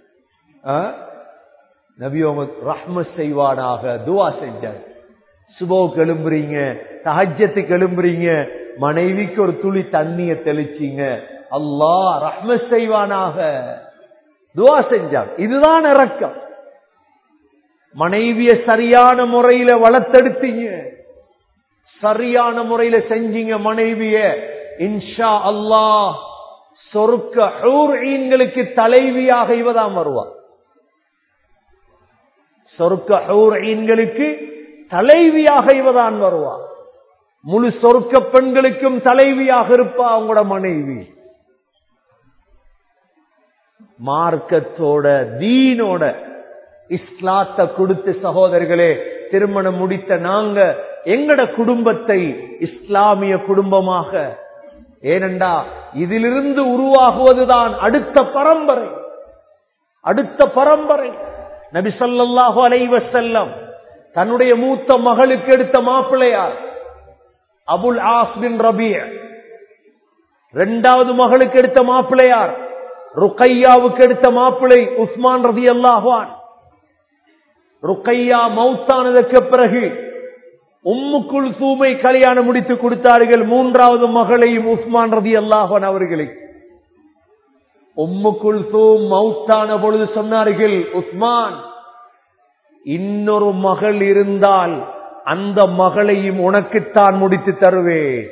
நபி அவங்க ரஹ்மத் செய்வானாக துவா செஞ்சாங்க. சுபோக்கு எழும்புறீங்க, தஹஜ்ஜத்துக்கு எழும்புறீங்க, மனைவிக்கு ஒரு துளி தண்ணிய தெளிச்சீங்க, அல்லாஹ் ரஹ்மத் செய்வானாக துவா செஞ்சாங்க. இதுதான் இரக்கம். மனைவிய சரியான முறையில வளர்த்தெடுத்தீங்க, சரியான முறையில செஞ்சீங்க மனைவிய, இன்ஷா அல்லாஹ் சொர்க்க ஹூர் ஈன்களுக்கு தலைவியாக இவதான் வருவார். சொர்க்க ஹூர் ஈன்களுக்கு தலைவியாக இவதான் வருவார். முழு சொர்க்க பெண்களுக்கும் தலைவியாக இருப்பா அவங்களோட மனைவி. மார்க்கத்தோட தீனோட இஸ்லாத்தை கொடுத்து சகோதரர்களே திருமணம் முடித்த நாங்க எங்கட குடும்பத்தை இஸ்லாமிய குடும்பமாக, ஏனென்றா இதிலிருந்து உருவாகுவதுதான் அடுத்த பரம்பரை. அடுத்த பரம்பரை நபி ஸல்லல்லாஹு அலைஹி வஸல்லம் தன்னுடைய மூத்த மகளுக்கு எடுத்த மாப்பிள்ளையார் அபுல் ஆஸ் பின் ரபீ. இரண்டாவது மகளுக்கு எடுத்த மாப்பிள்ளையார் ருக்கையாவுக்கு எடுத்த மாப்பிள்ளை உஸ்மான் ரலியல்லாஹு அன்ஹு. ருக்கையா மௌத்தானதற்கு பிறகு உம்மு குல்சூமை கல்யாணம் முடித்து கொடுத்தார்கள். மூன்றாவது மகளையும் உஸ்மான் ரலியல்லாஹு அன்ஹு அவர்களுக்கு. உம்மு குல்சூம் மௌத்தான பொழுது சொன்னார்கள், உஸ்மான், இன்னொரு மகள் இருந்தால் அந்த மகளையும் உனக்குத்தான் முடித்து தருவேன்.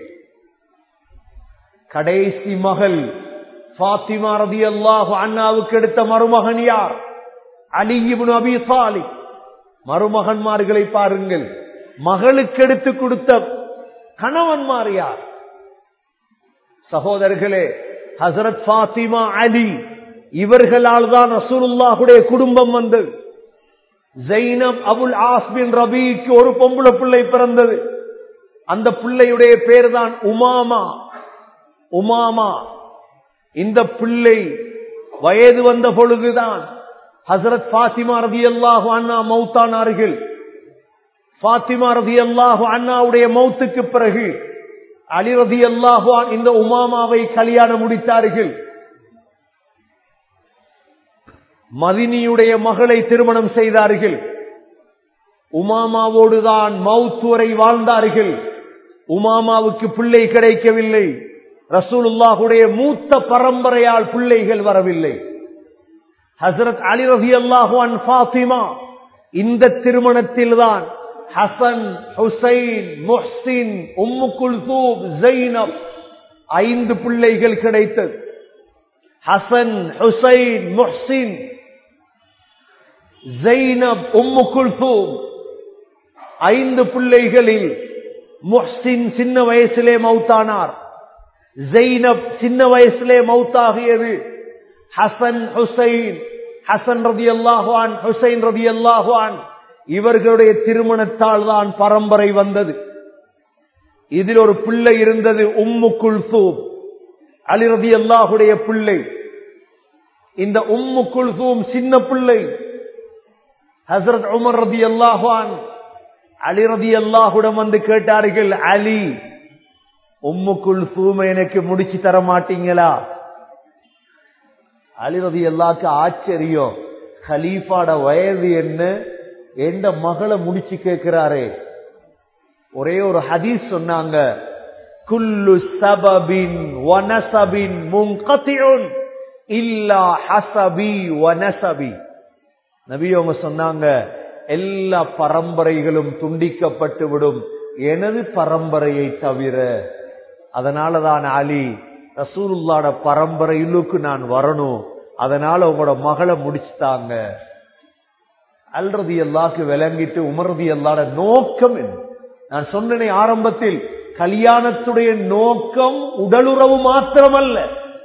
கடைசி மகள் ஃபாத்திமா ரலியல்லாஹு அன்ஹாவுக்கு எடுத்த மருமகன் யார்? அலி இப்னு அபீ தாலிப். மருமகன்மார்களை பாருங்கள், மகளுக்கு எடுத்து கொடுத்த கணவன்மார் யார்? சகோதரர்களே, ஹஸரத் ஃபாத்திமா, அலி இவர்களால் தான் ரசூலுல்லாஹுடைய குடும்பம் வந்தது. ஜைனப் அபுல் ஆஸ் பின் ரபீக்கு ஒரு பொம்பளை பிள்ளை பிறந்தது. அந்த பிள்ளையுடைய பேர் தான் உமாமா. உமாமா இந்த பிள்ளை வயது வந்த பொழுதுதான் ஹஸரத் ஃபாத்திமா ரலியல்லாஹு அன்ஹா மௌத்தானார்கள். ஃபாத்திமா ரலியல்லாஹு அன்ஹாவுடைய மௌத்துக்கு பிறகு அலி ரலியல்லாஹு அன்ஹு இந்த உமாமாவை கல்யாணம் முடித்தார்கள். மதினியுடைய மகளை திருமணம் செய்தார்கள். உமாமாவோடுதான் மௌத் வரை வாழ்ந்தார்கள். உமாமாவுக்கு பிள்ளை கிடைக்கவில்லை. ரசூலுல்லாஹுடைய மூத்த பரம்பரையால் பிள்ளைகள் வரவில்லை. ஹஸரத் அலி ரலியல்லாஹு அன்ஹு ஃபாத்திமா இந்த திருமணத்தில் தான் ஹசன், ஹுசைன், முஹ்சின், உம்மு குல்தூம், ஜைனப், ஐந்து பிள்ளைகள் கிடைத்தது. ஹசன், ஹுசைன், முஹ்சின், ஜைனப், உம்மு குல்தூம், ஐந்து பிள்ளைகளில் முஹ்சின் சின்ன வயசிலே மௌத்தானார். ஜைனப் சின்ன வயசிலே மௌத்தாகியது. ஹசன், ஹுசைன், ஹசன் ரலியல்லாஹு அன்ஹு, ஹுசைன் ரலியல்லாஹு அன்ஹு இவர்களுடைய திருமணத்தால் தான் பரம்பரை வந்தது. இதில் ஒரு பிள்ளை இருந்தது, உம்மு குல்தூம், அலி ரலியல்லாஹுடைய பிள்ளை. இந்த உம்மு குல்தூம் சின்ன பிள்ளை. ஹஸ்ரத் உமர் ரலியல்லாஹு அன்ஹு அலி ரலியல்லாஹுவிடம் வந்து கேட்டார்கள், அலி, உம்மு குல்தூம் எனக்கு முடிச்சு தர மாட்டீங்களா? அலி ரலியல்லாஹுக்கு ஆச்சரியம், கலீஃபாட வயது என்ன, எந்த மகளை முடிச்சு கேட்கிறாரே. ஒரே ஒரு ஹதீஸ் சொன்னாங்க, குல்லு சபபின் வனசபின் முன்கதிஉன் இல்லா ஹஸபி வனசபி. நபி அவங்க சொன்னாங்க, எல்லா பரம்பரைகளும் துண்டிக்கப்பட்டு விடும், எனது பரம்பரையை தவிர. அதனாலதான் அலி, ரசூலுல்லாஹ்வோட பரம்பரையிலுக்கு நான் வரணும், அதனால உங்களோட மகளை முடிச்சுட்டாங்க. அல் ரலியல்லாஹு விளங்கிட்டு உமர் ரலியல்லாஹு நோக்கம் என்ன? நான் சொன்னேனே ஆரம்பத்தில், கல்யாணத்துடைய நோக்கம் உடலுறவு மாத்திரமல்ல.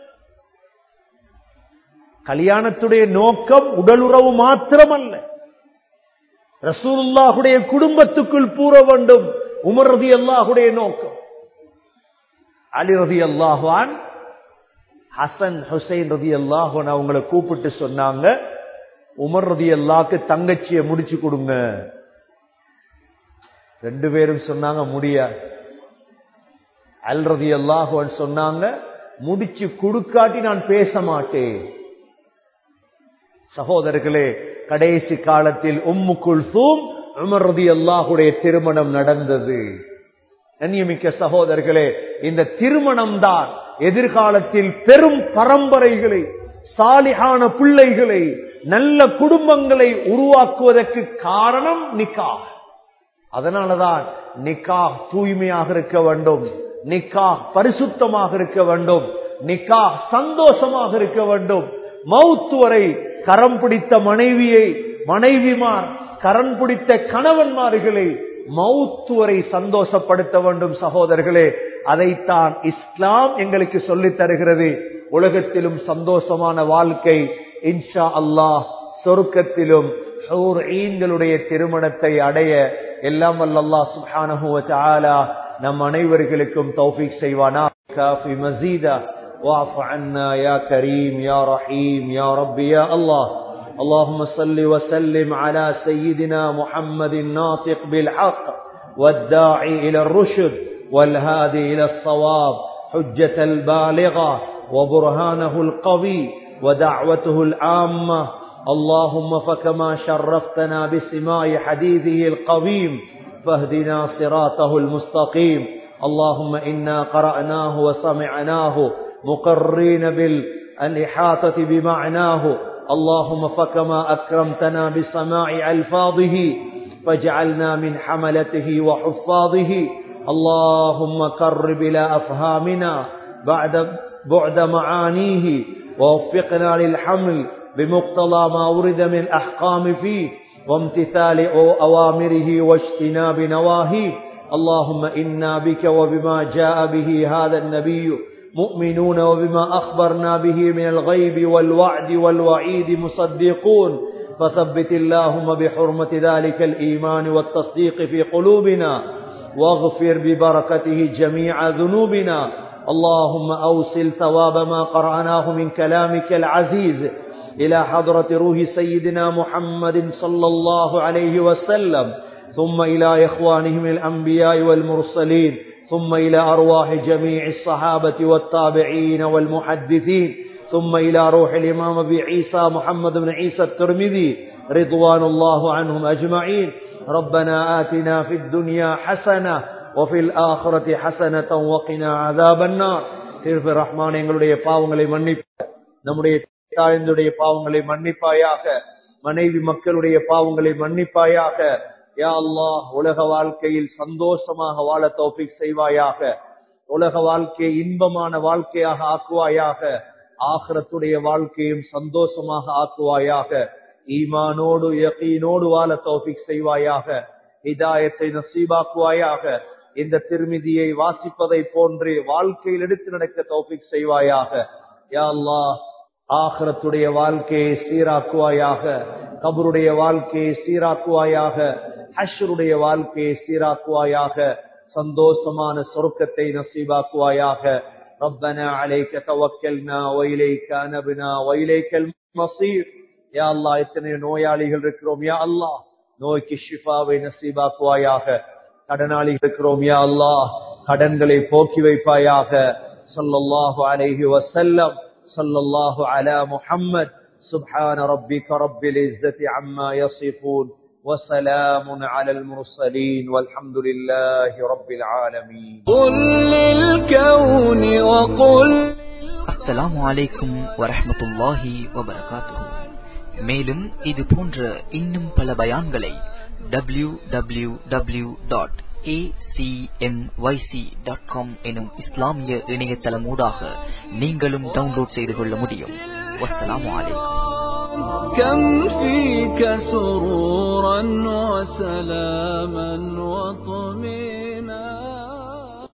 கல்யாணத்துடைய நோக்கம் உடலுறவு மாத்திரமல்ல, ரசூலுல்லாஹுடைய குடும்பத்துக்குள் பூர வேண்டும். உமர் ரலியல்லாஹுடைய நோக்கம். அலி ரலியல்லாஹு அன்ஹு ஹசன், ஹுசைன் ரலியல்லாஹு அன்ஹு அவங்களை கூப்பிட்டு சொன்னாங்க, உமர் ரலியல்லாஹுக்கு தங்கச்சியை முடிச்சு கொடுங்க. ரெண்டு பேரும் சொன்னாங்க முடியாது. அல் ரலியல்லாஹு அன்ஹு சொன்னாங்க, முடிச்சு கொடுக்காட்டி நான் பேச மாட்டேன். சகோதரர்களே, கடைசி காலத்தில் உம்மு குல்தூம் உமர் ரலியல்லாஹுடைய திருமணம் நடந்தது. கண்ணியமிக்க சகோதரர்களே, இந்த திருமணம் தான் எதிர்காலத்தில் பெரும் பரம்பரைகளை, சாலிஹான பிள்ளைகளை, நல்ல குடும்பங்களை உருவாக்குவதற்கு காரணம் நிக்காஹ். அதனாலதான் நிக்காஹ் தூய்மையாக இருக்க வேண்டும், நிக்காஹ் பரிசுத்தமாக இருக்க வேண்டும், நிக்காஹ் சந்தோஷமாக இருக்க வேண்டும். மௌத் வரை கரம் பிடித்த மனைவியை, மனைவிமார் கரம் பிடித்த கணவன்மார்களை மௌத் வரை சந்தோஷப்படுத்த வேண்டும். சகோதரர்களே, அதைத்தான் இஸ்லாம் எங்களுக்கு சொல்லித் தருகிறது. உலகத்திலும் சந்தோஷமான வாழ்க்கை இன்ஷா அல்லாஹ், சொர்க்கத்திலும் ஹூர் ஈன்களுடைய திருமணத்தை அடைய எல்லாம் வல்ல அல்லாஹ் சுப்ஹானஹு வ தஆலா நம் அனைவர்களுக்கும் தௌஃபீக் செய்வானா. காஃபி மஸீதா واعف عنا يا كريم يا رحيم يا رب يا الله. اللهم صل وسلم على سيدنا محمد الناطق بالحق والداعي إلى الرشد والهادي إلى الصواب، حجة البالغة وبرهانه القوي ودعوته العامة. اللهم فكما شرفتنا بسماع حديثه القويم فاهدنا صراطه المستقيم. اللهم إنا قرأناه وسمعناه مقرين بالإحاطة بمعناه. اللهم فكما أكرمتنا بسماع ألفاظه فاجعلنا من حملته وحفاظه. اللهم قرب إلى أفهامنا بعد بعد معانيه، ووفقنا للحمل بمقتضى ما ورد من أحكام فيه وامتثال أوامره واجتناب نواهيه. اللهم إنا بك وبما جاء به هذا النبي مؤمنون، وبما أخبرنا به من الغيب والوعد والوعيد مصدقون، فثبت اللهم بحرمة ذلك الإيمان والتصديق في قلوبنا، واغفر ببركته جميع ذنوبنا. اللهم أوصل ثواب ما قرأناه من كلامك العزيز إلى حضرة روح سيدنا محمد صلى الله عليه وسلم، ثم إلى إخوانهم الأنبياء والمرسلين، ثم إلى أرواح جميع الصحابة والتابعين والمحدثين، ثم إلى روح الإمام أبي عيسى محمد بن عيسى الترمذي رضوان الله عنهم أجمعين. ربنا آتنا في الدنيا حسنة وفي الآخرة حسنة وقنا عذاب النار. திருப்பி ரஹ்மான், எங்களுடைய பாவங்களை மன்னிப்ப, நம்முடைய தாய்ந்தருடைய பாவங்களை மன்னிப்பாயாக, மனைவி மக்களுடைய பாவங்களை மன்னிப்பாயாக. யா அல்லாஹ் உலக வாழ்க்கையில் சந்தோஷமாக வாழ தௌஃபீக் செய்வாயாக. உலக வாழ்க்கையை இன்பமான வாழ்க்கையாக ஆக்குவாயாக. ஆகிரத்துடைய வாழ்க்கையும் சந்தோஷமாக ஆக்குவாயாக. ஈமானோடு யகீனோடு வாழ தௌஃபீக் செய்வாயாக. ஹிதாயத்தை நசீபாக்குவாயாக. இந்த திருமிதியை வாசிப்பதை போன்று வாழ்க்கையில் எடுத்து நடக்க தௌஃபீக் செய்வாயாக. யா அல்லாஹ் ஆகிரத்துடைய வாழ்க்கையை சீராக்குவாயாக. கபருடைய வாழ்க்கையை சீராக்குவாயாக. ஹஷ்ருடைய வாழ்க்கையை சீராக்குவாயாக. சந்தோஷமான சொர்க்கத்தை நசீபாக்குவாயாக. ربنا عليك توكلنا وإليك أنبنا وإليك المصير. யா அல்லாஹ் எத்தனை நோயாளிகள் இருக்கிறோம் யா அல்லாஹ், நோய்க்கு ஷிஃபாவை நசீபாக்குவாயாக. கடனாளிகள் இருக்கிறோம் யா அல்லாஹ், கடன்களை போக்கி வைப்பாயாக. ஸல்லல்லாஹு அலைஹி வஸல்லம் ஸல்லல்லாஹு அலா முஹம்மத். சுப்ஹான ரப்பிக ரப்பில் இஸ்ஸத்தி அம்மா யசிஃபூன் وسلام على المرسلين والحمد لله رب العالمين. قل للكون وقل. السلام عليكم ورحمة الله وبركاته. மேலும் இது போன்ற இன்னும் பல பயான்களை W W W dot A C M Y C dot com எனும் இஸ்லாமிய இணையதளமூடாக நீங்களும் டவுன்லோட் செய்து கொள்ள முடியும். வஸ்ஸலாமு அலைக்கும். كم فيك سرورا وسلاما وطمئنا